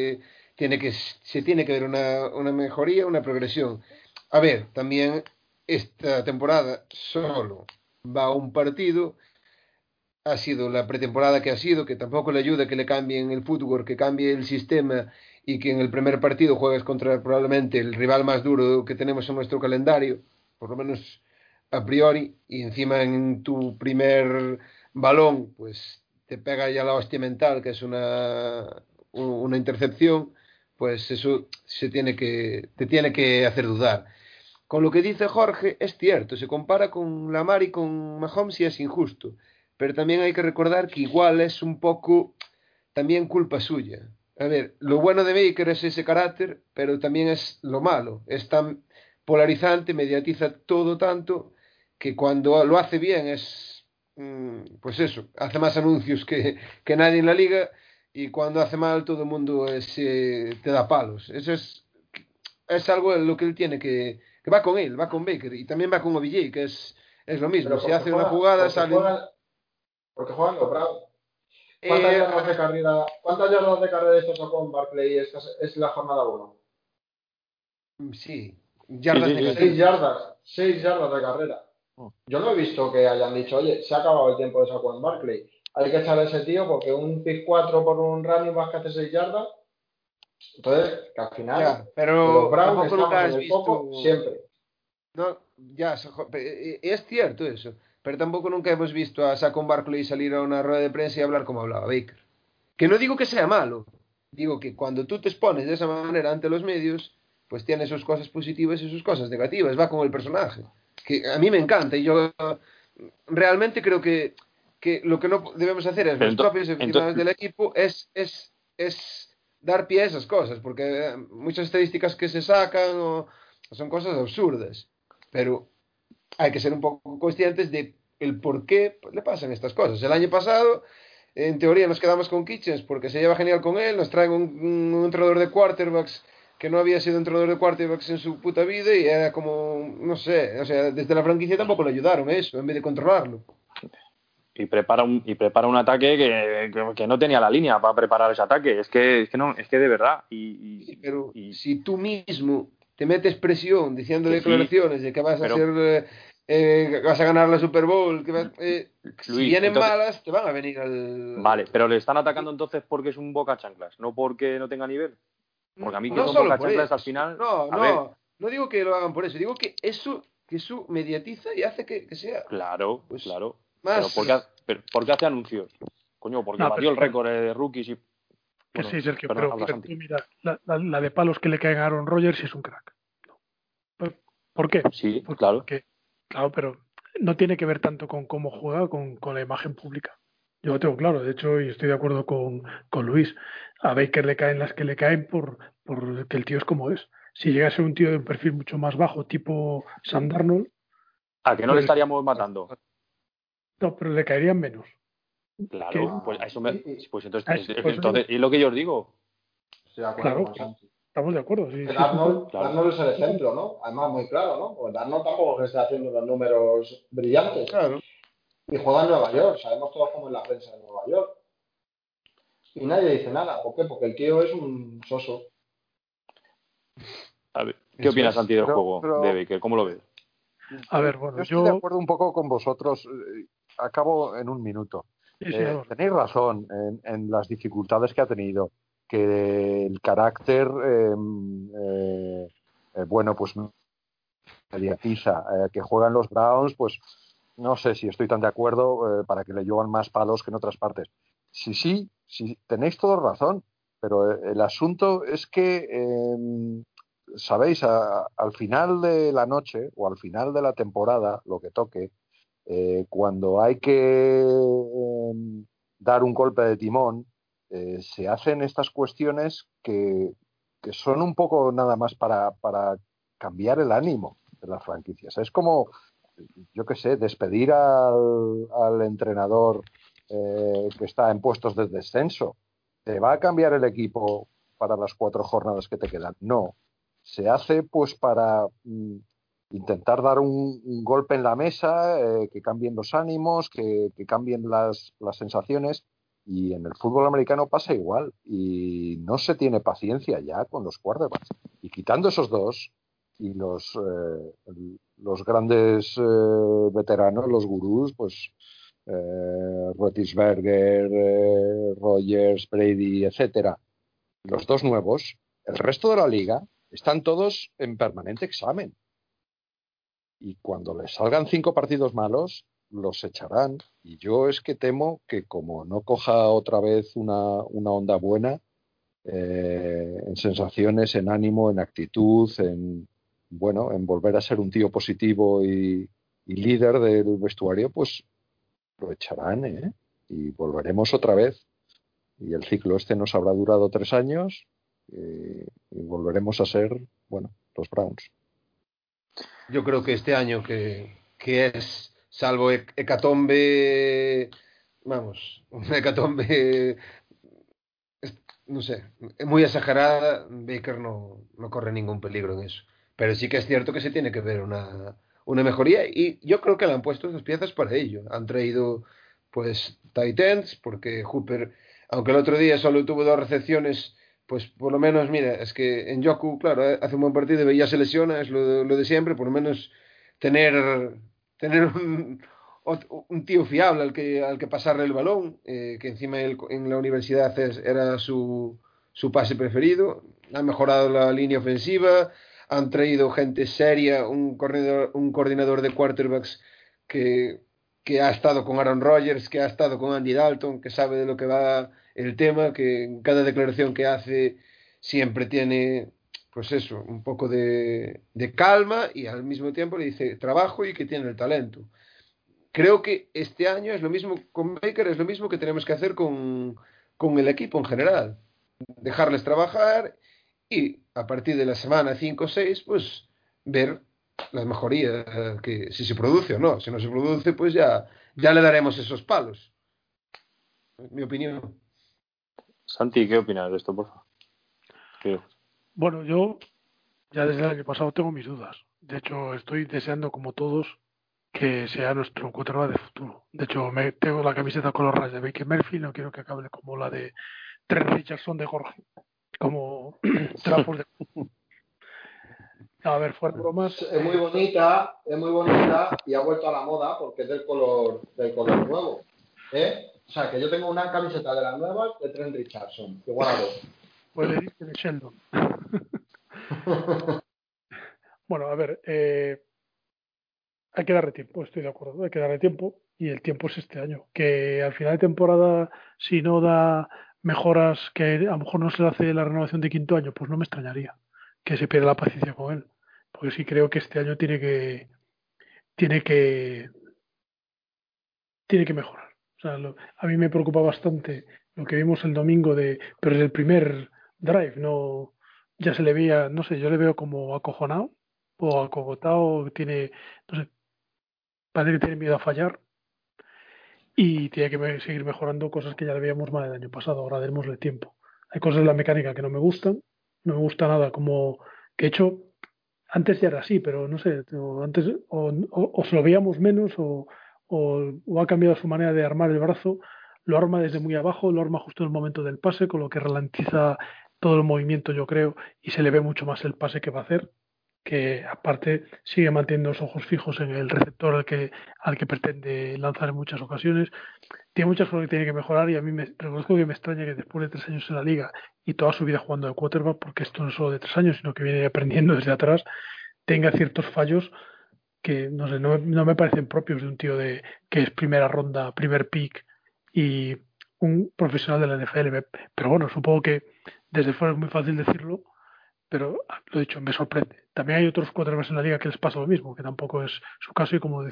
se tiene que ver una mejoría, una progresión. A ver, también esta temporada solo va a un partido, ha sido la pretemporada que ha sido, que tampoco le ayuda que le cambien el fútbol, que cambie el sistema y que en el primer partido juegues contra probablemente el rival más duro que tenemos en nuestro calendario, por lo menos a priori, y encima en tu primer balón, pues te pega ya la hostia mental, que es una intercepción, pues eso te tiene que hacer dudar. Con lo que dice Jorge, es cierto, se compara con Lamar y con Mahomes y es injusto, pero también hay que recordar que igual es un poco también culpa suya. A ver, lo bueno de Baker es ese carácter, pero también es lo malo. Es tan polarizante, mediatiza todo tanto, que cuando lo hace bien pues eso, hace más anuncios que nadie en la liga, y cuando hace mal todo el mundo te da palos. Eso es algo en lo que él tiene que va con él, va con Baker, y también va con OBJ, que es lo mismo. Pero Si hace una jugada, salen... porque juegan los Browns. ¿Cuántas Eh, yardas de carrera, cuántas yardas de carrera esto sacó en Barclay? Esta es la jornada 1. sí, Sí, yardas sí, sí. 6 negativas. yardas, 6 yardas de carrera. Yo no he visto que hayan dicho, oye, se ha acabado el tiempo de saco en Barclay. Hay que echar a ese tío porque un pick 4 por un running back que hace 6 yardas. Entonces, que al final, Ya, los pero Browns tampoco estamos nunca en has el foco visto... siempre. No, ya, es cierto eso, pero tampoco nunca hemos visto a Saquon Barkley salir a una rueda de prensa y hablar como hablaba Baker. Que no digo que sea malo, digo que cuando tú te expones de esa manera ante los medios, pues tiene sus cosas positivas y sus cosas negativas, va con el personaje. Que a mí me encanta y yo realmente creo que lo que no debemos hacer es Pero los propios aficionados del equipo es dar pie a esas cosas, porque muchas estadísticas que se sacan son cosas absurdas, pero hay que ser un poco conscientes de el por qué le pasan estas cosas. El año pasado, en teoría, nos quedamos con Kitchens porque se lleva genial con él, nos traen un entrenador de quarterbacks que no había sido entrenador de quarterbacks en su puta vida y era como, no sé, o sea, desde la franquicia tampoco le ayudaron eso, en vez de controlarlo. Y prepara un ataque que no tenía la línea para preparar ese ataque. Es que no, es que de verdad. Sí, pero si tú mismo te metes presión diciendo Que sí, declaraciones de que vas a pero ser, vas a ganar la Super Bowl, si Luis, vienen entonces, malas, te van a venir al... vale, pero le están atacando entonces porque es un boca chanclas, no porque no tenga nivel. Porque a mí que No son solo boca por chanclas al eso, final, no, a ver, no digo que lo hagan por eso, digo que eso mediatiza y hace que sea claro, pues claro. Pero más, pero ¿por qué hace anuncios? Coño, porque No, batió el pero- récord de rookies y... Que Bueno, sí, Sergio, perdón, pero habla tú Santi. mira, la de palos que le caen a Aaron Rodgers sí es un crack. ¿Por qué? Sí, claro. Porque, claro, pero no tiene que ver tanto con cómo juega, con la imagen pública. Yo lo tengo claro, de hecho, y estoy de acuerdo con Luis. A Baker le caen las que le caen por que el tío es como es. Si llega a ser un tío de un perfil mucho más bajo, tipo Sam Darnold, ¿A que no le pues estaríamos matando? no, pero le caerían menos. Que, Claro, pues a eso pues pues, entonces, ¿y lo que yo os digo? Estoy de acuerdo claro, con Santi. estamos de acuerdo. Sí, Que sí, es un Darnold, Claro. Darnold es el ejemplo, ¿no? Además, muy claro, ¿no? Pues Darnold tampoco que está haciendo los números brillantes. Claro. Y juega en Nueva York. Sabemos todos cómo es la prensa de Nueva York. Y nadie dice nada. ¿Por qué? Porque el tío es un soso. A ver, ¿qué Eso opinas, es. Santi, del Pero- juego pero- de Baker? ¿Cómo lo ves? A ver, bueno, yo estoy de acuerdo un poco con vosotros. Acabo en un minuto. sí, ahora. Tenéis razón en las dificultades que ha tenido, que el carácter, bueno, pues mediatiza, que juegan los Browns, pues no sé si estoy tan de acuerdo para que le llevan más palos que en otras partes. Sí, tenéis toda razón, pero el asunto es que, sabéis, al final de la noche o al final de la temporada, lo que toque, cuando hay que dar un golpe de timón, se hacen estas cuestiones que son un poco nada más para cambiar el ánimo de las franquicias. Es como, yo qué sé, despedir al entrenador que está en puestos de descenso. ¿Te va a cambiar el equipo para las 4 jornadas que te quedan? No. Se hace pues para intentar dar un golpe en la mesa, que cambien los ánimos, que cambien las sensaciones. Y en el fútbol americano pasa igual. Y no se tiene paciencia ya con los quarterbacks. Y quitando esos dos y los grandes veteranos, los gurús, pues Roethlisberger, Rodgers, Brady, etcétera, los dos nuevos, el resto de la liga están todos en permanente examen. Y cuando les salgan 5 partidos malos, los echarán. Y yo es que temo que como no coja otra vez una onda buena, en sensaciones, en ánimo, en actitud, en volver a ser un tío positivo y líder del vestuario, pues lo echarán, ¿eh? Y volveremos otra vez. Y el ciclo este nos habrá durado 3 años, y volveremos a ser, los Browns. Yo creo que este año que es, salvo hecatombe, vamos, una hecatombe, no sé, muy exagerada, Baker no corre ningún peligro en eso. Pero sí que es cierto que se tiene que ver una mejoría y yo creo que le han puesto esas piezas para ello. Han traído, pues, tight ends, porque Hooper, aunque el otro día solo tuvo 2 recepciones, pues por lo menos, mira, es que en Joku, claro, hace un buen partido y ya se lesiona, es lo de siempre, por lo menos tener un tío fiable al que pasarle el balón, que encima él, en la universidad era su pase preferido. Han mejorado la línea ofensiva, han traído gente seria, un coordinador de quarterbacks que, que ha estado con Aaron Rodgers, que ha estado con Andy Dalton, que sabe de lo que va el tema, que en cada declaración que hace siempre tiene, pues eso, un poco de calma y al mismo tiempo le dice trabajo y que tiene el talento. Creo que este año es lo mismo con Baker, es lo mismo que tenemos que hacer con el equipo en general. Dejarles trabajar y a partir de la semana 5 o 6, pues ver la mejoría, que si se produce o no. Si no se produce, pues ya le daremos esos palos. Es mi opinión. Santi, ¿qué opinas de esto, por favor? ¿Qué? Bueno, yo ya desde el año pasado tengo mis dudas. De hecho, estoy deseando, como todos, que sea nuestro quarterback de futuro. De hecho, tengo la camiseta color rayas de Baker Murphy, no quiero que acabe como la de Trent Richardson de Jorge, como trapos de... A ver, fuera bromas. Es muy bonita y ha vuelto a la moda porque es del color nuevo. O sea, que yo tengo una camiseta de las nuevas de Trent Richardson, igual a dos. Pues le diste de Sheldon. Bueno, a ver, hay que darle tiempo, estoy de acuerdo, hay que darle tiempo y el tiempo es este año. Que al final de temporada, si no da mejoras, que a lo mejor no se le hace la renovación de quinto año, pues no me extrañaría que se pierda la paciencia con él. Porque sí creo que este año tiene que, tiene que mejorar. O sea, a mí me preocupa bastante lo que vimos el domingo pero desde el primer drive, no, ya se le veía, no sé, yo le veo como acojonado o acogotado, no sé, parece que tiene miedo a fallar y tiene que seguir mejorando cosas que ya le veíamos mal el año pasado. Ahora démosle tiempo. Hay cosas en la mecánica que no me gustan, no me gusta nada, como que he hecho antes ya era así, pero no sé, antes o se lo veíamos menos o ha cambiado su manera de armar el brazo, lo arma desde muy abajo, lo arma justo en el momento del pase, con lo que ralentiza todo el movimiento, yo creo, y se le ve mucho más el pase que va a hacer, que aparte sigue manteniendo los ojos fijos en el receptor al que pretende lanzar en muchas ocasiones. Tiene muchas cosas que tiene que mejorar y a mí me reconozco que me extraña que después de 3 años en la liga y toda su vida jugando de quarterback, porque esto no es solo de 3 años, sino que viene aprendiendo desde atrás, tenga ciertos fallos que no sé, no me parecen propios de un tío que es primera ronda, primer pick y un profesional de la NFL. Pero bueno, supongo que desde fuera es muy fácil decirlo, pero lo dicho, me sorprende. También hay otros quarterbacks en la liga que les pasa lo mismo, que tampoco es su caso y como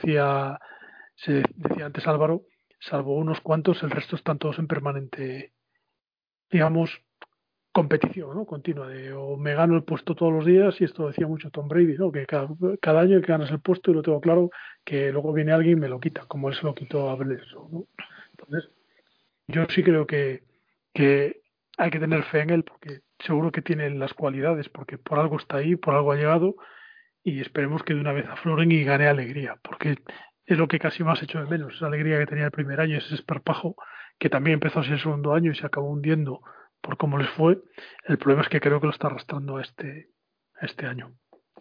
se decía antes Álvaro, salvo unos cuantos, el resto están todos en permanente, digamos, competición, ¿no? Continua, de o me gano el puesto todos los días, y esto decía mucho Tom Brady, ¿no? Que cada año que ganas el puesto y lo tengo claro, que luego viene alguien y me lo quita, como él se lo quitó a Bledsoe, ¿no? Entonces, yo sí creo que hay que tener fe en él, porque seguro que tiene las cualidades, porque por algo está ahí, por algo ha llegado, y esperemos que de una vez afloren y gane alegría, porque es lo que casi más hecho de menos, esa alegría que tenía el primer año, ese esparpajo que también empezó así el segundo año y se acabó hundiendo por cómo les fue. El problema es que creo que lo está arrastrando a este año.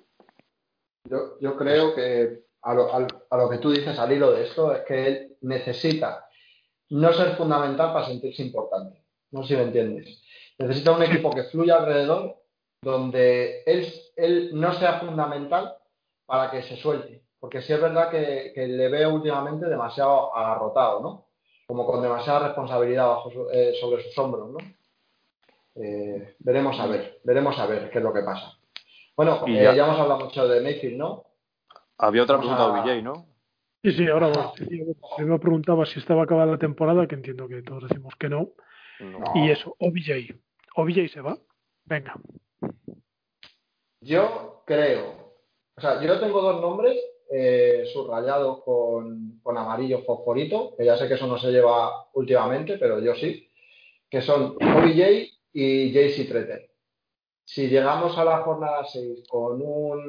Yo creo que a lo que tú dices al hilo de esto es que él necesita no ser fundamental para sentirse importante. No sé si me entiendes. Necesita un equipo que fluya alrededor, donde él no sea fundamental para que se suelte. Porque sí es verdad que le veo últimamente demasiado agarrotado, ¿no? Como con demasiada responsabilidad sobre sus hombros, ¿no? Veremos a ver qué es lo que pasa. Bueno, Y ya ya, hemos hablado mucho de Mayfield, ¿no? había otra Vamos pregunta de OBJ, a... ¿no? Sí, ahora voy. Primero preguntaba si estaba acabada la temporada, que entiendo que todos decimos que no. No. Y No, eso, OBJ. OBJ se va. Venga. yo creo, o sea, yo tengo dos nombres subrayados con amarillo fosforito, que ya sé que eso no se lleva últimamente, pero yo sí, que son OBJ y JC Treter. Si llegamos a la jornada 6 con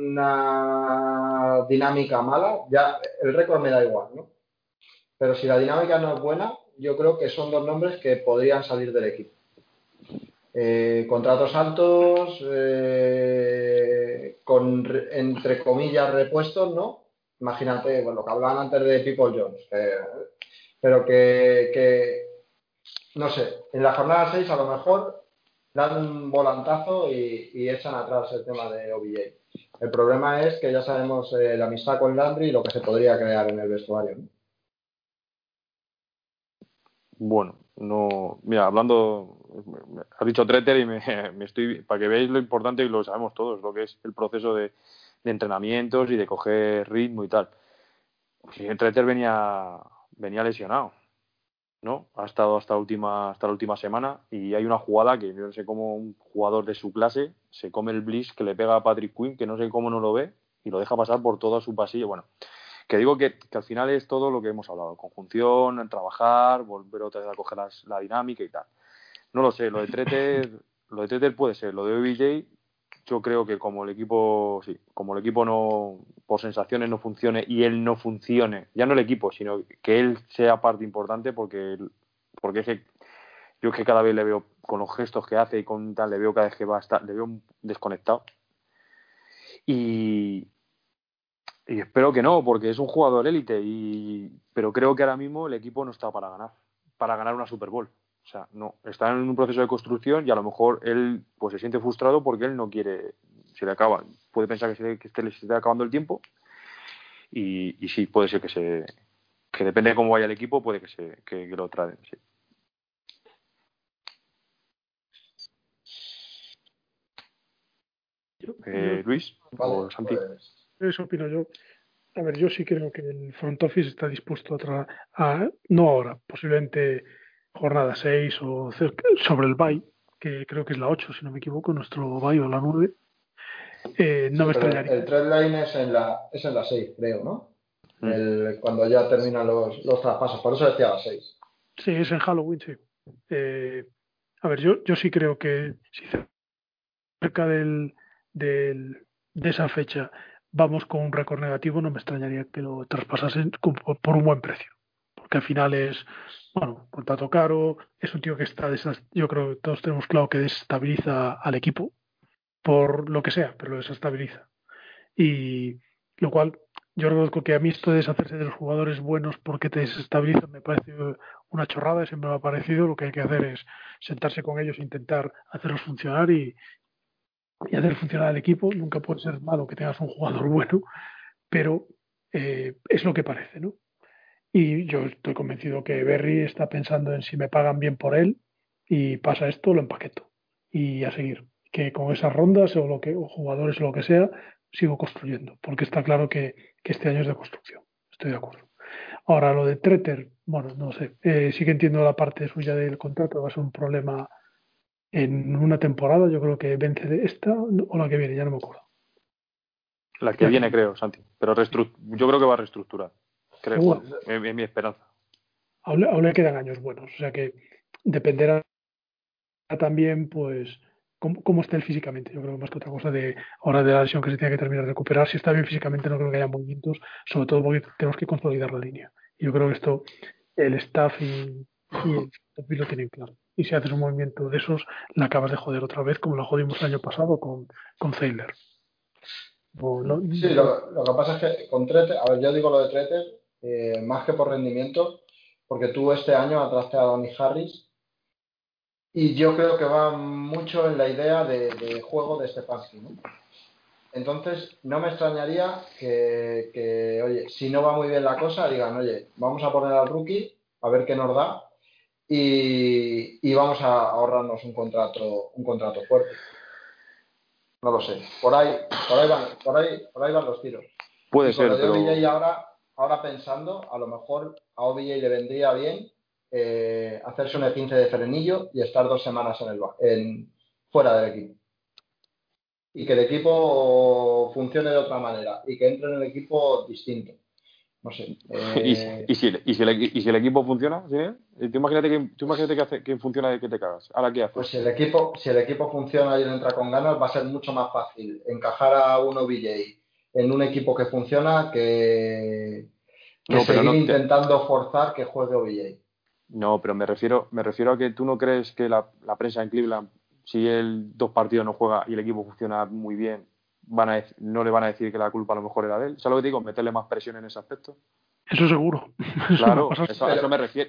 una dinámica mala, ya el récord me da igual, ¿no? Pero si la dinámica no es buena, yo creo que son dos nombres que podrían salir del equipo. Contratos altos, con, entre comillas, repuestos, ¿no? Imagínate, bueno, lo que hablaban antes de People Jones, pero no sé, en la jornada 6 a lo mejor dan un volantazo y echan atrás el tema de OBJ. El problema es que ya sabemos la amistad con Landry y lo que se podría crear en el vestuario, ¿no? Bueno, no. Mira, hablando. Has dicho Treter y me estoy. Para que veáis lo importante y lo sabemos todos, lo que es el proceso de entrenamientos y de coger ritmo y tal. Si Treter venía lesionado, ¿no? Ha estado hasta la última semana y hay una jugada que yo no sé cómo un jugador de su clase se come el blitz que le pega a Patrick Quinn, que no sé cómo no lo ve y lo deja pasar por todo su pasillo. Bueno, que digo que al final es todo lo que hemos hablado, conjunción, trabajar, volver otra vez a coger la dinámica y tal. No lo sé, lo de Treter puede ser, lo de OBJ yo creo que como el equipo, sí, como el equipo no, por sensaciones no funcione y él no funcione, ya no el equipo, sino que él sea parte importante porque es que yo es que cada vez le veo con los gestos que hace y con tal, le veo cada vez que va a estar, le veo desconectado. Y espero que no, porque es un jugador élite, pero creo que ahora mismo el equipo no está para ganar una Super Bowl. O sea, no, está en un proceso de construcción y a lo mejor él pues se siente frustrado porque él no quiere, se le acaba, puede pensar que se le está acabando el tiempo y sí, puede ser que depende de cómo vaya el equipo, puede que lo traen, sí. Luis Vale, o Santi. pues, Eso opino yo. A ver, yo sí creo que el front office está dispuesto no ahora, posiblemente jornada 6 o sobre el bye, que creo que es la 8 si no me equivoco, nuestro bye o la 9. No sí, me pero extrañaría. el trade line es en la 6, creo, ¿no? Mm. Cuando ya terminan los traspasos, por eso decía la 6. Sí, es en Halloween, sí. A ver, yo sí creo que si cerca de esa fecha vamos con un récord negativo, no me extrañaría que lo traspasasen por un buen precio. Porque al final es, bueno, contrato caro, es un tío que yo creo que todos tenemos claro que desestabiliza al equipo, por lo que sea, pero lo desestabiliza. Y lo cual, yo reconozco que a mí esto de deshacerse de los jugadores buenos porque te desestabilizan me parece una chorrada, siempre me ha parecido. Lo que hay que hacer es sentarse con ellos e intentar hacerlos funcionar y hacer funcionar el equipo. Nunca puede ser malo que tengas un jugador bueno, pero es lo que parece, ¿no? Y yo estoy convencido que Berry está pensando en si me pagan bien por él y pasa esto, lo empaqueto. Y a seguir. Que con esas rondas o jugadores o lo que sea, sigo construyendo. Porque está claro que este año es de construcción. Estoy de acuerdo. Ahora, lo de Treter, bueno, no sé. Sí que entiendo la parte suya del contrato. Va a ser un problema en una temporada. Yo creo que vence de esta o la que viene, ya no me acuerdo. La que La que viene, viene, creo, Santi. Pero yo creo que va a reestructurar. Creo, seguro. bueno, es mi esperanza. Aún le quedan años buenos. O sea que dependerá también, pues, cómo esté él físicamente. Yo creo más que otra cosa de ahora de la lesión que se tiene que terminar de recuperar. Si está bien físicamente, no creo que haya movimientos, sobre todo porque tenemos que consolidar la línea. Y yo creo que esto, el staff y el top lo tienen claro. Y si haces un movimiento de esos, la acabas de joder otra vez, como lo jodimos el año pasado con Zeiler. Sí, lo que pasa es que con Treter, a ver, yo digo lo de Treter, más que por rendimiento, porque tú este año atraste a Donny Harris y yo creo que va mucho en la idea de juego de Stefanski, ¿no? Entonces, no me extrañaría oye, si no va muy bien la cosa, digan, oye, vamos a poner al rookie a ver qué nos da y vamos a ahorrarnos un contrato fuerte. No lo sé. Por ahí van los tiros. Puede Y con lo ser, de pero OBJ ahora pensando, a lo mejor a OBJ le vendría bien hacerse un E15 de frenillo y estar 2 semanas fuera del equipo. Y que el equipo funcione de otra manera y que entre en el equipo distinto. No sé. ¿Y si el equipo funciona, ¿sí? Tú imagínate que funciona y que te cagas. ¿Ahora qué haces? Pues si el equipo funciona y él entra con ganas, va a ser mucho más fácil encajar a un OBJ en un equipo que funciona que seguir intentando forzar que juegue OBJ. No, pero me refiero a que tú no crees que la prensa en Cleveland, si él 2 partidos no juega y el equipo funciona muy bien, no le van a decir que la culpa a lo mejor era de él. ¿Sabes lo que digo? Meterle más presión en ese aspecto. Eso seguro. Claro, a eso me refiero.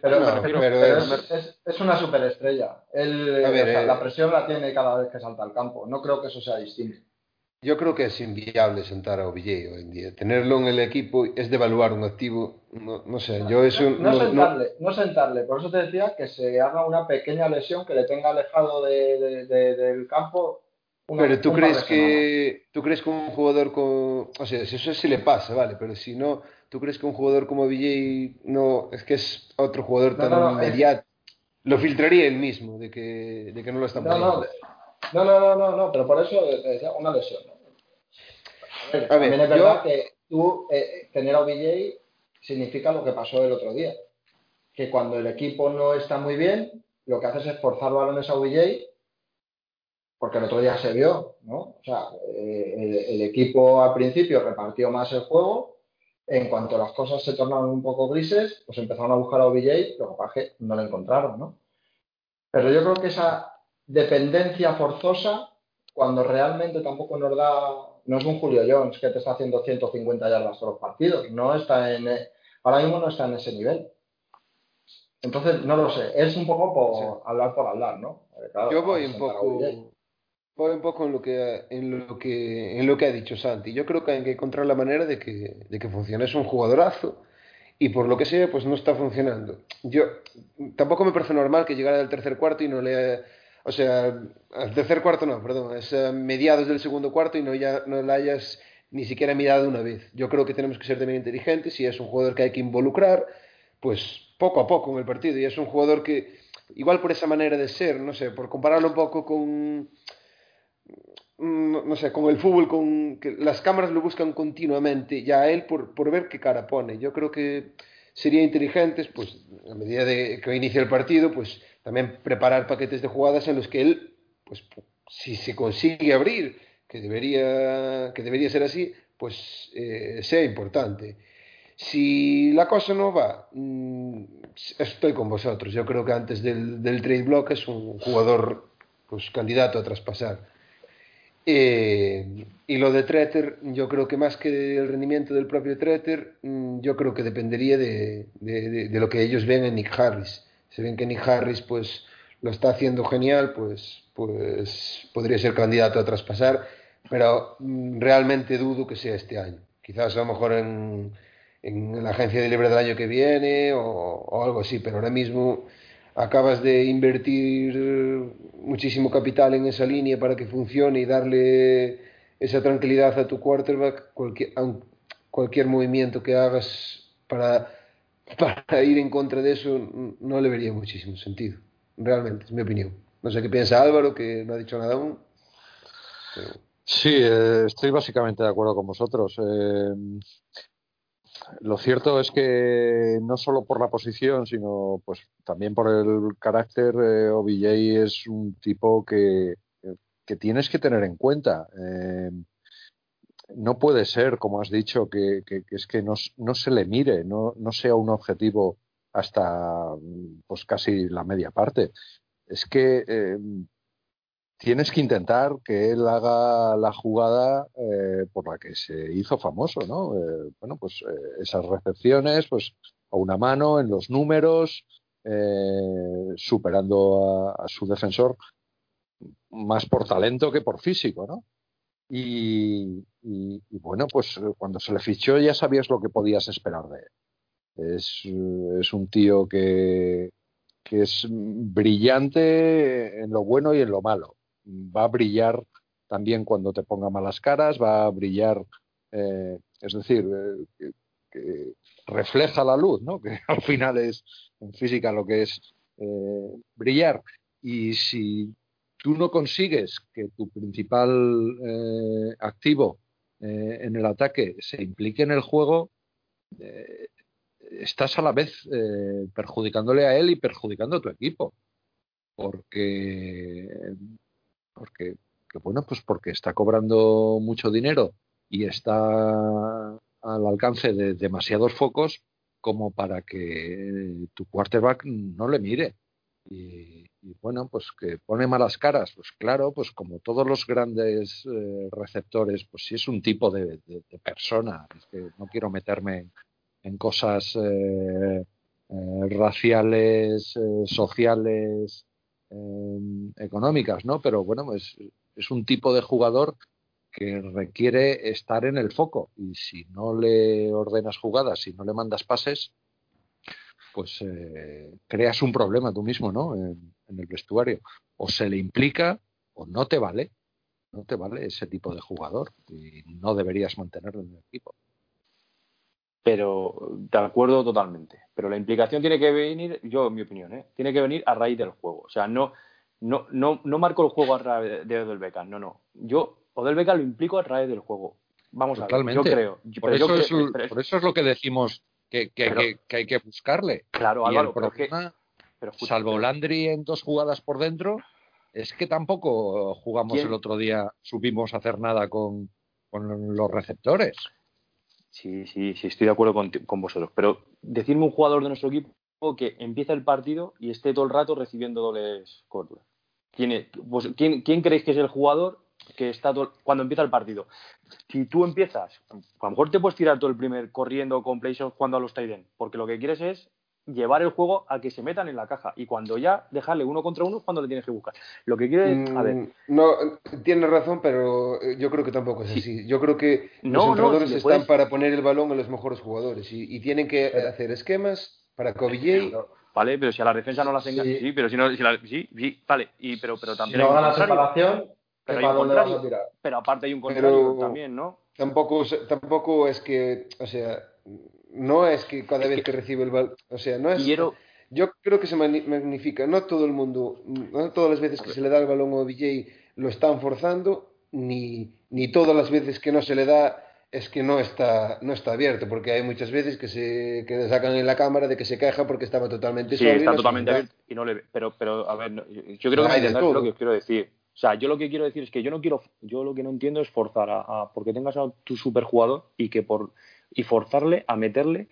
Es una superestrella. La presión la tiene cada vez que salta al campo. No creo que eso sea distinto. Yo creo que es inviable sentar a OBJ hoy en día. Tenerlo en el equipo es devaluar un activo. No sé, yo eso no sentarle. Por eso te decía que se haga una pequeña lesión que le tenga alejado del campo. Pero tú crees que un jugador con... O sea, si eso sí le pasa, vale, pero si no, ¿tú crees que un jugador como OBJ no... Es que es otro jugador tan inmediato? Lo filtraría él mismo, de que no lo están poniendo. No, pero por eso te decía una lesión. También es verdad que tú tener a OBJ significa lo que pasó el otro día, que cuando el equipo no está muy bien, lo que haces es forzar balones a OBJ, porque el otro día se vio, ¿no? O sea, el equipo al principio repartió más el juego, en cuanto las cosas se tornaron un poco grises, pues empezaron a buscar a OBJ, lo que pasa es que no lo encontraron, ¿no? Pero yo creo que esa dependencia forzosa, cuando realmente tampoco nos da, no es un Julio Jones que te está haciendo 150 yardas todos los partidos, ahora mismo no está en ese nivel. Entonces, no lo sé, es un poco por hablar, ¿no? Claro, yo voy un poco... voy un poco en lo que ha dicho Santi. Yo creo que hay que encontrar la manera de que funcione. Es un jugadorazo y por lo que sea, pues no está funcionando. Yo tampoco me parece normal que llegara al tercer cuarto y no le, o sea, al tercer cuarto no, perdón, es a mediados del segundo cuarto y no la hayas ni siquiera mirado una vez. Yo creo que tenemos que ser también inteligentes y es un jugador que hay que involucrar, pues poco a poco en el partido y es un jugador que igual por esa manera de ser, no sé, por compararlo un poco con no sé, con el fútbol, con que las cámaras lo buscan continuamente, ya a él por ver qué cara pone. Yo creo que sería inteligente, pues, a medida de que inicie el partido, pues también preparar paquetes de jugadas en los que él, pues, si se consigue abrir, que debería ser así, pues sea importante. Si la cosa no va, estoy con vosotros. Yo creo que antes del trade block es un jugador pues candidato a traspasar. Y lo de Treter, yo creo que más que el rendimiento del propio Treter, yo creo que dependería de lo que ellos ven en Nick Harris. Si ven que Nick Harris pues lo está haciendo genial, pues podría ser candidato a traspasar, pero realmente dudo que sea este año. Quizás a lo mejor en la agencia de libre del año que viene o algo así, pero ahora mismo acabas de invertir muchísimo capital en esa línea para que funcione y darle esa tranquilidad a tu quarterback, cualquier movimiento que hagas para ir en contra de eso no le vería muchísimo sentido, realmente, es mi opinión. No sé qué piensa Álvaro, que no ha dicho nada aún. Pero... Sí, estoy básicamente de acuerdo con vosotros. Lo cierto es que no solo por la posición, sino pues también por el carácter, OBJ es un tipo que tienes que tener en cuenta. No puede ser, como has dicho, que es que no se le mire, no sea un objetivo hasta pues casi la media parte. Es que tienes que intentar que él haga la jugada por la que se hizo famoso, ¿no? Bueno, pues esas recepciones, pues a una mano en los números, superando a su defensor más por talento que por físico, ¿no? Y bueno, pues cuando se le fichó ya sabías lo que podías esperar de él. Es un tío que es brillante en lo bueno y en lo malo. Va a brillar también cuando te ponga malas caras, va a brillar, es decir, que refleja la luz, ¿no? Que al final es en física lo que es brillar. Y si tú no consigues que tu principal activo en el ataque se implique en el juego, eh, estás a la vez perjudicándole a él y perjudicando a tu equipo. Porque, bueno, pues porque está cobrando mucho dinero y está al alcance de demasiados focos como para que tu quarterback no le mire. Y bueno, pues que pone malas caras, pues claro, pues como todos los grandes receptores, pues sí es un tipo de persona. Es que no quiero meterme en cosas raciales, sociales, económicas, ¿no? Pero bueno, es un tipo de jugador que requiere estar en el foco y si no le ordenas jugadas, si no le mandas pases, pues creas un problema tú mismo, ¿no? En el vestuario. O se le implica o no te vale ese tipo de jugador y no deberías mantenerlo en el equipo. Pero de acuerdo totalmente. Pero la implicación tiene que venir, yo en mi opinión, tiene que venir a raíz del juego. O sea, no marco el juego a través de Odell Beckham, no. Yo Odell Beckham lo implico a través del juego. Vamos totalmente. A ver, yo creo. Por eso es lo que decimos que hay que buscarle. Claro, y Álvaro, el problema, salvo Landry en 2 jugadas por dentro, es que tampoco jugamos el otro día, supimos hacer nada con los receptores. Sí, estoy de acuerdo con vosotros. Pero decidme un jugador de nuestro equipo que empieza el partido y esté todo el rato recibiendo dobles coberturas. ¿Quién creéis que es el jugador que está cuando empieza el partido? Si tú empiezas, a lo mejor te puedes tirar todo el primer corriendo con play shots jugando a los tight end, porque lo que quieres es llevar el juego a que se metan en la caja. Y cuando ya dejarle 1 contra 1 es cuando le tienes que buscar. Lo que quiero decir, a ver. No, tienes razón, pero yo creo que tampoco es Sí. así. Yo creo que los No, entrenadores si le están puedes. para poner el balón a los mejores jugadores y tienen que hacer esquemas para que OBJ. Vale, pero si a la defensa no la hacen. Sí. Sí, pero si no. Sí, vale. Pero Si también no hay un ganas contrario. separación, ¿qué Pero hay un balón le vas a contrario. tirar? Pero aparte hay un contrario también, ¿no? Tampoco es que, o sea, no es que cada Es vez que que recibe el balón, o sea, no es. quiero. Yo creo que se magnifica. No todo el mundo, no todas las veces A que ver, se le da el balón a OBJ lo están forzando, ni todas las veces que no se le da es que no está abierto, porque hay muchas veces que sacan en la cámara de que se queja porque estaba totalmente sí, solo y está no se le totalmente da. abierto y no le ve. Pero a ver, yo creo que me Hay de entendáis lo que todo. os quiero decir. O sea, yo lo que quiero decir es que yo lo que no entiendo es forzar porque tengas a tu superjugador y forzarle a meterle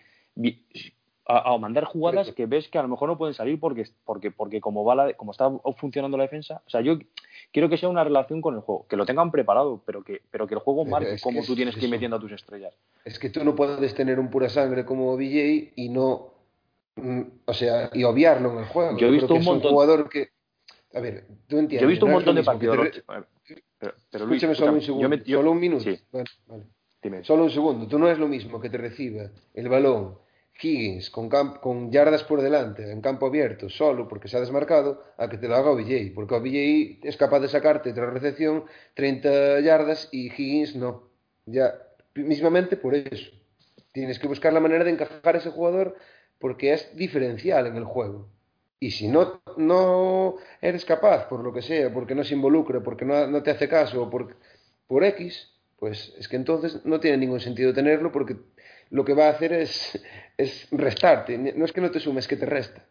a mandar jugadas que ves que a lo mejor no pueden salir porque como está funcionando la defensa. O sea, yo quiero que sea una relación con el juego, que lo tengan preparado, pero que el juego marque Es que cómo tú es tienes que ir eso. metiendo a tus estrellas. Es que tú no puedes tener un pura sangre como OBJ y no, o sea, y obviarlo en el juego. Yo he Yo creo visto que un es un montón, jugador que, a ver, tú yo he entiendes, visto un no es lo montón de mismo que partidos, Roche. Pero Luis, Escúchame solo un escúchame, segundo, solo un minuto. sí, Vale, vale. dime. Solo un segundo. Tú no es lo mismo que te reciba el balón Higgins con yardas por delante, en campo abierto, solo porque se ha desmarcado, a que te lo haga OBJ. Porque OBJ es capaz de sacarte tras recepción 30 yardas y Higgins no. Ya, mismamente por eso. Tienes que buscar la manera de encajar a ese jugador porque es diferencial en el juego. Y si no eres capaz, por lo que sea, porque no se involucra, porque no te hace caso, o por X, pues es que entonces no tiene ningún sentido tenerlo porque lo que va a hacer es restarte. No es que no te sume, es que te resta.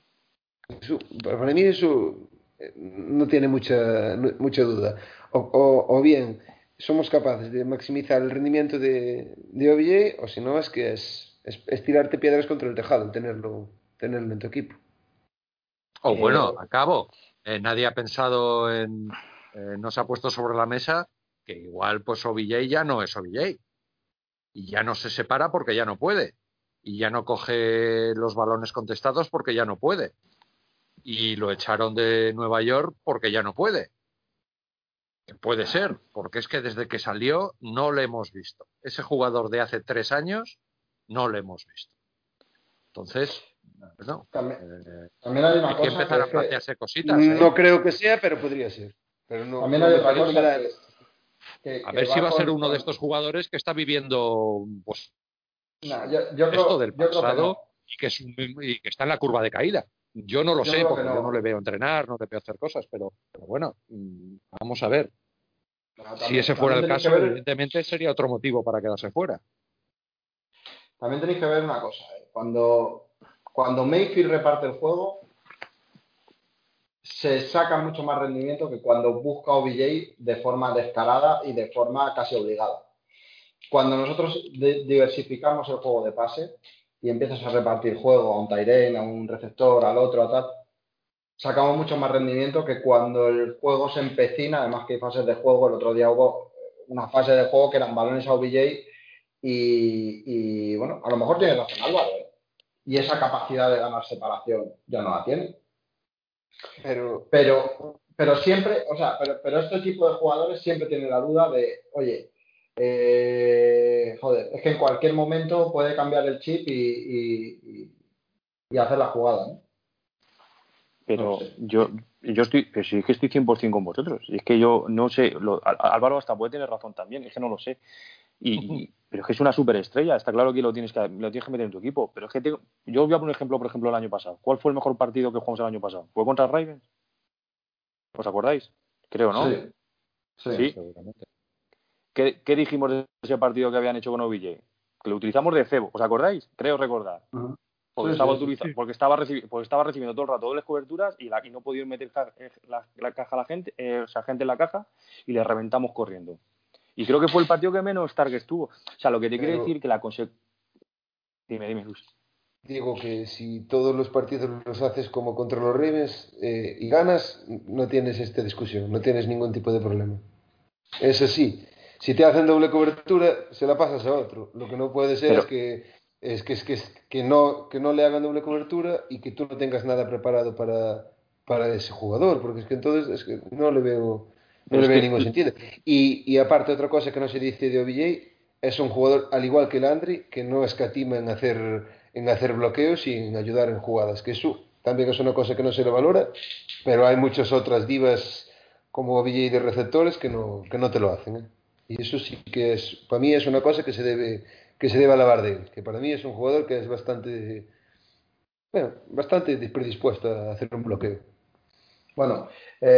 Para mí eso no tiene mucha duda. O bien somos capaces de maximizar el rendimiento de OBJ, o si no es que es tirarte piedras contra el tejado, tenerlo en tu equipo. O bueno, acabo. Nadie ha pensado no se ha puesto sobre la mesa que igual pues OBJ ya no es OBJ y ya no se separa porque ya no puede y ya no coge los balones contestados porque ya no puede y lo echaron de Nueva York porque ya no puede. Puede ser, porque es que desde que salió no le hemos visto. Ese jugador de hace 3 años no le hemos visto. Entonces, no. También hay una Hay que cosa empezar que a es que plantearse cositas. No creo que sea, pero podría ser. Pero no, también hay otra no me cosa da. A ver si va a ser uno de estos jugadores que está viviendo pues No, esto del yo creo que no. pasado y que está en la curva de caída. Yo no lo Yo sé creo que porque yo no no. le veo entrenar, no le veo hacer cosas, pero bueno, vamos a ver. No, Si ese fuera el tenéis caso, que ver, evidentemente sería otro motivo para quedarse fuera. también tenéis que ver una cosa. Cuando Mayfield reparte el juego, se saca mucho más rendimiento que cuando busca OBJ de forma descarada y de forma casi obligada. Cuando nosotros diversificamos el juego de pase y empiezas a repartir juego a un tight end, a un receptor, al otro, a tal, sacamos mucho más rendimiento que cuando el juego se empecina. Además que hay fases de juego. El otro día hubo una fase de juego que eran balones a OBJ y bueno, a lo mejor tiene razón Álvaro, ¿eh? Y esa capacidad de ganar separación ya no la tiene. Pero siempre, o sea, pero este tipo de jugadores siempre tienen la duda de, oye, joder, es que en cualquier momento puede cambiar el chip y hacer la jugada, ¿no? Pero No sé. yo pero sí que estoy 100% con vosotros. Y es que yo no sé, Álvaro hasta puede tener razón también, es que no lo sé. Pero es que es una superestrella, está claro que lo tienes que meter en tu equipo. Pero es que yo os voy a poner un ejemplo, por ejemplo, el año pasado. ¿Cuál fue el mejor partido que jugamos el año pasado? ¿Fue contra Ravens? ¿Os acordáis? Creo, ¿no? Sí. Seguramente. ¿Qué dijimos de ese partido que habían hecho con OBJ? Que lo utilizamos de cebo, ¿os acordáis? Creo recordar. Uh-huh. Porque estaba recibiendo todo el rato dobles coberturas y no podía meter la caja a la gente, gente en la caja, y le reventamos corriendo. Y creo que fue el partido que menos targets tuvo. O sea, lo que te quiere decir que Dime, Luis. Digo que si todos los partidos los haces como contra los Ravens y ganas, no tienes esta discusión, no tienes ningún tipo de problema. Es así. Si te hacen doble cobertura, se la pasas a otro. Lo que no puede ser es que que no le hagan doble cobertura y que tú no tengas nada preparado para ese jugador, porque es que entonces es que no Pero le es veo que ningún sentido. Y aparte otra cosa que no se dice de OBJ, es un jugador al igual que Landry, que no escatima en hacer bloqueos y en ayudar en jugadas, que eso también es una cosa que no se le valora, pero hay muchas otras divas como OBJ de receptores que no te lo hacen, ¿eh? Y eso sí que es, para mí es una cosa que se debe alabar de él, que para mí es un jugador que es bastante, bueno, bastante predispuesto a hacer un bloqueo. Bueno,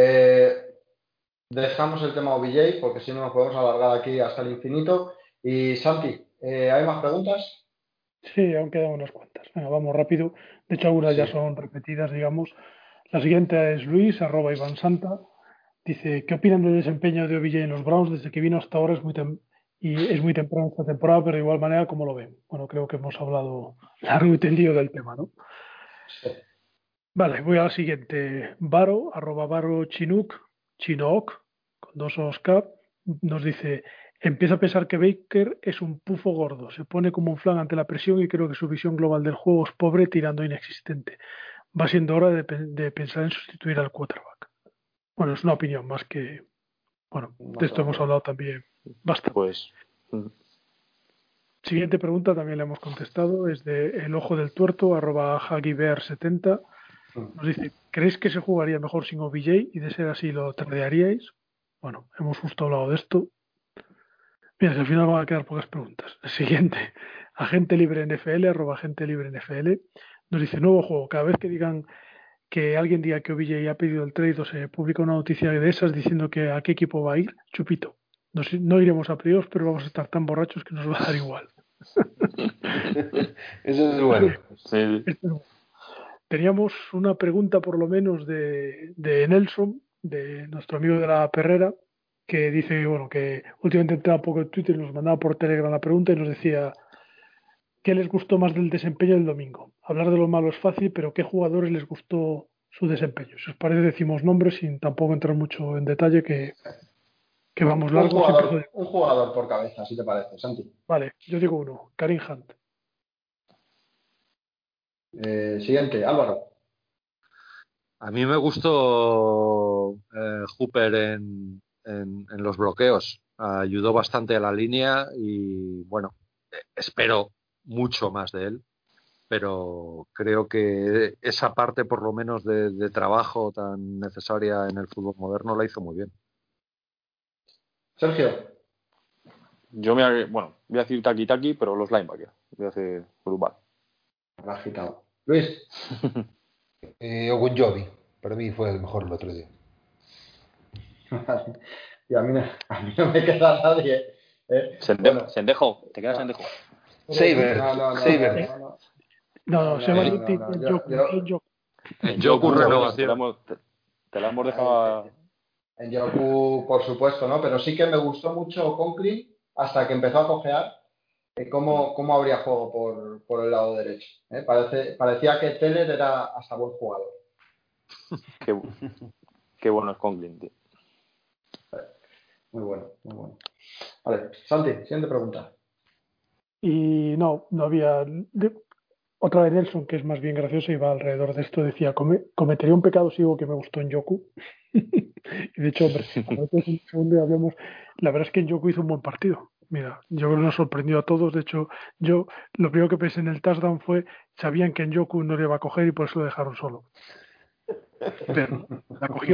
dejamos el tema OBJ porque si no nos podemos alargar aquí hasta el infinito. Y Santi, ¿hay más preguntas? Sí, aún quedan unas cuantas. Venga, vamos rápido. De hecho, algunas ya Sí. son repetidas, digamos. La siguiente es Luis, @Iván Santa. Dice, ¿qué opinan del desempeño de OBJ en los Browns desde que vino hasta ahora? Es muy temprano esta temporada, pero de igual manera, ¿cómo lo ven? Bueno, creo que hemos hablado largo y tendido del tema, ¿no? Sí. Vale, voy a la siguiente. Varo, @Varo Chinook, con dos Oscar, nos dice, empieza a pensar que Baker es un pufo gordo, se pone como un flan ante la presión y creo que su visión global del juego es pobre tirando a inexistente. Va siendo hora de pensar en sustituir al quarterback. Bueno, es una opinión más que... Bueno, No de estoy esto de hemos acuerdo. hablado también bastante. pues Siguiente pregunta también la hemos contestado, es de El Ojo del Tuerto, @HagiBear70. Nos dice, ¿creéis que se jugaría mejor sin OBJ y de ser así lo tradearíais? Bueno, hemos justo hablado de esto. Mira, que al final van a quedar pocas preguntas. Siguiente, Agente Libre NFL, @Agente Libre NFL. Nos dice, nuevo juego, cada vez que digan que alguien diga que OBJ ha pedido el trade o se publica una noticia de esas diciendo que a qué equipo va a ir, chupito. No iremos a playoffs, pero vamos a estar tan borrachos que nos va a dar igual. Eso es bueno. sí, Teníamos una pregunta por lo menos de Nelson, de nuestro amigo de la Perrera, que dice bueno, que últimamente entraba poco en Twitter y nos mandaba por Telegram la pregunta y nos decía ¿qué les gustó más del desempeño del domingo? Hablar de lo malo es fácil, pero ¿qué jugadores les gustó su desempeño? Si os parece decimos nombres sin tampoco entrar mucho en detalle, que vamos largos. Un jugador por cabeza, si te parece, Santi. Vale, yo digo uno, Karim Hunt. Siguiente, Álvaro. A mí me gustó Hooper en los bloqueos. Ayudó bastante a la línea y, bueno, espero mucho más de él, pero creo que esa parte, por lo menos, de trabajo tan necesaria en el fútbol moderno la hizo muy bien. Sergio. voy a decir Taki, pero los linebackers. Voy a hacer Urban. Me has agitado. Luis. Ogunjobi, para mí fue el mejor el otro día. Y a mí no me queda nadie. Sendejo, te quedas Sendejo. Saber. No, se va en Joku. En Joku renovación. Te la hemos dejado. En Joku, por supuesto, ¿no? Pero sí que me gustó mucho Conklin hasta que empezó a cojear cómo habría juego por el lado derecho. Parecía que Teller era hasta buen jugador. Qué bueno es Conklin, tío. Muy bueno, muy bueno. Vale, Santi, siguiente pregunta. Y no había... Otra de Nelson, que es más bien graciosa y va alrededor de esto, decía, cometería un pecado si digo que me gustó en Joku. Y de hecho, hombre, un segundo y hablemos, la verdad es que en Joku hizo un buen partido. Mira, yo creo que nos sorprendió a todos. De hecho, yo lo primero que pensé en el touchdown fue, sabían que en Joku no le iba a coger y por eso lo dejaron solo. Pero la cogió.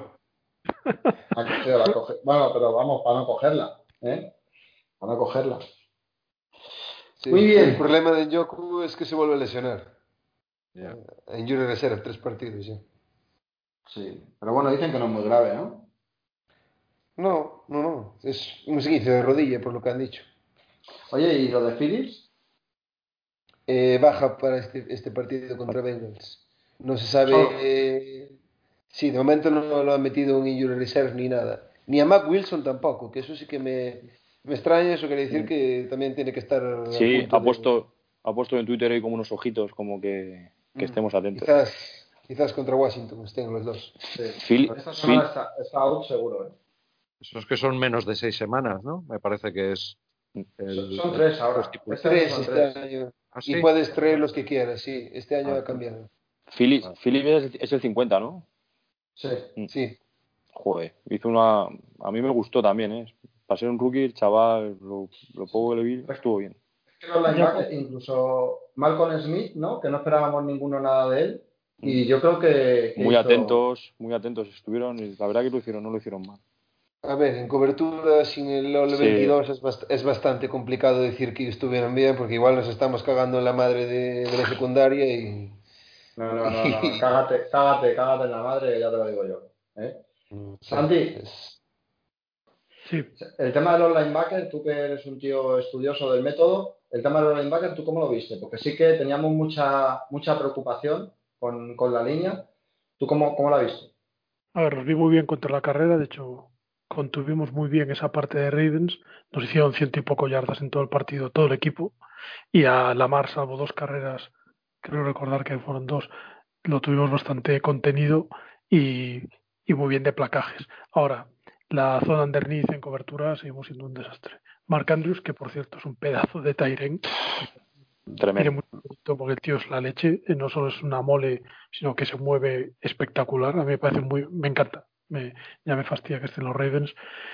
Bueno, pero vamos, para no cogerla. Para no cogerla. Sí, muy bien. El problema de Njoku es que se vuelve a lesionar. Yeah. En Injury Reserve, 3 partidos, sí. Sí, pero bueno, dicen que no es muy grave, ¿no? No. Es un esguince de rodilla, por lo que han dicho. Oye, ¿y lo de Phillips? Baja para este partido contra Bengals. No se sabe... sí, de momento no lo han metido en Injury Reserve ni nada. Ni a Mac Wilson tampoco, que eso sí que me extraña. Eso quiere decir que también tiene que estar... Sí, ha puesto en Twitter ahí como unos ojitos, como que estemos atentos. Quizás contra Washington estén los dos. Sí. Esta semana está out seguro. Eso es que son menos de 6 semanas, ¿no? Me parece que es... Son 3 ahora. Este año. ¿Ah, y sí? puedes traer los que quieras, sí. Este año Ah, ha cambiado. Phillips es el 50, ¿no? Sí. Sí. Joder, a mí me gustó también, ¿eh? Para ser un rookie, el chaval, lo poco que le vi, estuvo bien. Es que los linebackers, incluso Malcolm Smith, ¿no? Que no esperábamos ninguno nada de él. Y yo creo que Muy hizo... muy atentos estuvieron y la verdad que no lo hicieron mal. A ver, en cobertura sin el All Sí, 22 es bastante complicado decir que estuvieron bien, porque igual nos estamos cagando en la madre de la secundaria y... No. Cágate en la madre, ya te lo digo yo. ¿Eh? No sé, Santi, Sí, el tema de los linebackers, tú que eres un tío estudioso del método, el tema de los linebackers, ¿tú cómo lo viste? Porque sí que teníamos mucha preocupación con la línea. ¿Tú cómo la viste? a ver, nos vi muy bien contra la carrera, de hecho, contuvimos muy bien esa parte de Ravens, nos hicieron 100 y poco yardas en todo el partido, todo el equipo, y a Lamar, salvo 2 carreras, creo recordar que fueron 2, lo tuvimos bastante contenido y, y muy bien de placajes. Ahora, la zona underneath en cobertura seguimos siendo un desastre. Mark Andrews, que por cierto es un pedazo de Tyren, tiene tremendo. mucho mérito porque el tío es la leche, no solo es una mole, sino que se mueve espectacular. A mí me parece me encanta. Ya me fastidia que estén los Ravens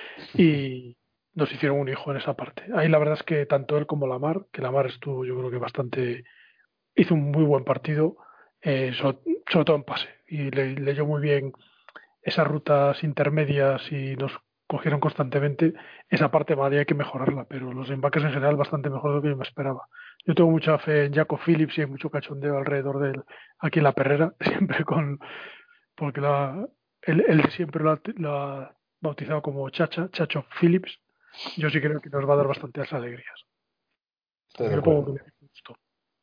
y nos hicieron un hijo en esa parte. Ahí la verdad es que tanto él como Lamar, que Lamar estuvo yo creo que hizo un muy buen partido, sobre todo en pase y leyó muy bien esas rutas intermedias y nos cogieron constantemente, esa parte más hay que mejorarla, pero los linebackers en general bastante mejor de lo que yo me esperaba. Yo tengo mucha fe en Jacob Phillips y hay mucho cachondeo alrededor de él aquí en la perrera, siempre porque él siempre lo ha bautizado como Chacho Phillips. Yo sí creo que nos va a dar bastantes alegrías. estoy de Yo pongo acuerdo. que le gustó.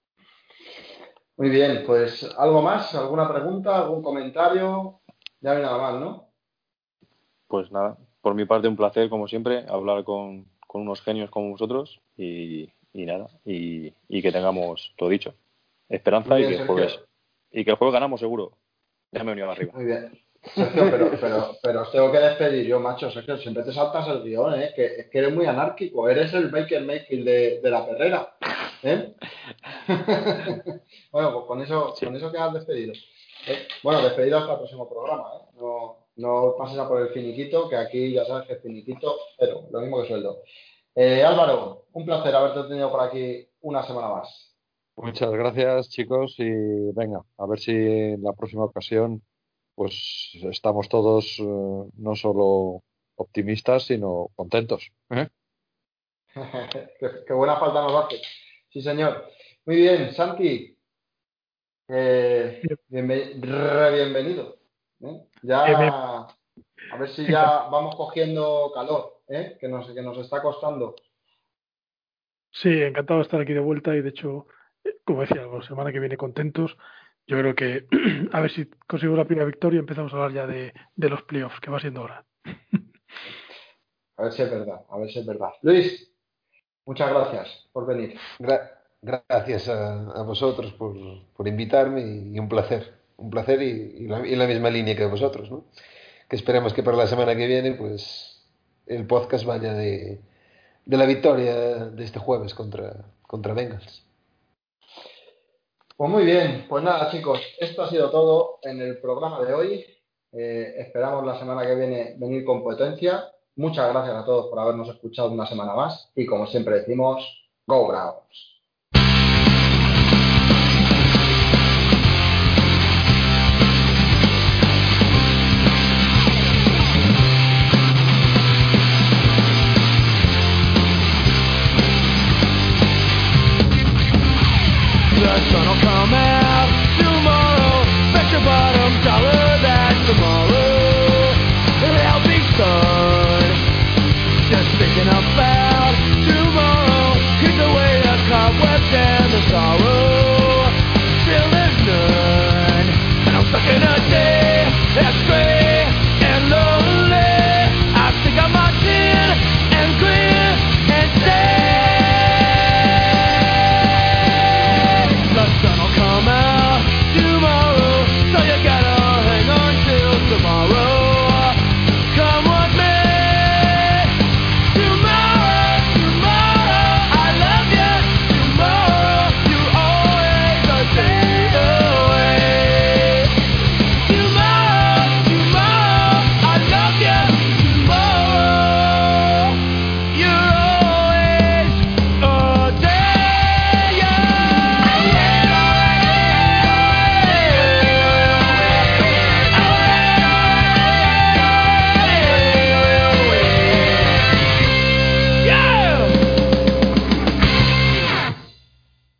Muy bien, pues algo más, alguna pregunta, algún comentario, ya no hay nada más, ¿no? Pues nada, por mi parte un placer, como siempre, hablar con unos genios como vosotros y nada, y que tengamos todo dicho. Muy Esperanza bien, Sergio. y que el jueves ganamos seguro. Ya me he venido arriba. Muy bien. Sergio, pero os tengo que despedir yo, macho. Sergio, siempre te saltas el guión, ¿eh? Es que eres muy anárquico. Eres el Baker Mayfield de la perrera. ¿Eh? Bueno, pues Sí, con eso quedas despedido. Bueno, despedido hasta el próximo programa, ¿eh? No pases a por el finiquito, que aquí ya sabes que el finiquito, pero lo mismo que sueldo. Álvaro, un placer haberte tenido por aquí una semana más. muchas gracias, chicos, y venga, a ver si en la próxima ocasión pues estamos todos no solo optimistas, sino contentos. ¿Eh? Qué buena falta nos hace. Sí, señor. Muy bien, Santi, bienvenido. ¿Eh? Bien, Ya, a ver si encantado. ya vamos cogiendo calor, ¿eh? Que nos está costando. Sí, encantado de estar aquí de vuelta y de hecho, como decía, la semana que viene contentos. Yo creo que a ver si conseguimos la primera victoria y empezamos a hablar ya de los playoffs, que va siendo hora. A ver si es verdad, a ver si es verdad. Luis, muchas gracias por venir. Gracias a vosotros por invitarme y un placer y la misma línea que vosotros, ¿no? Que esperemos que para la semana que viene, pues el podcast vaya de la victoria de este jueves contra Bengals. Pues muy bien, pues nada chicos, esto ha sido todo en el programa de hoy. Esperamos la semana que viene venir con potencia. Muchas gracias a todos por habernos escuchado una semana más y como siempre decimos, Go Browns.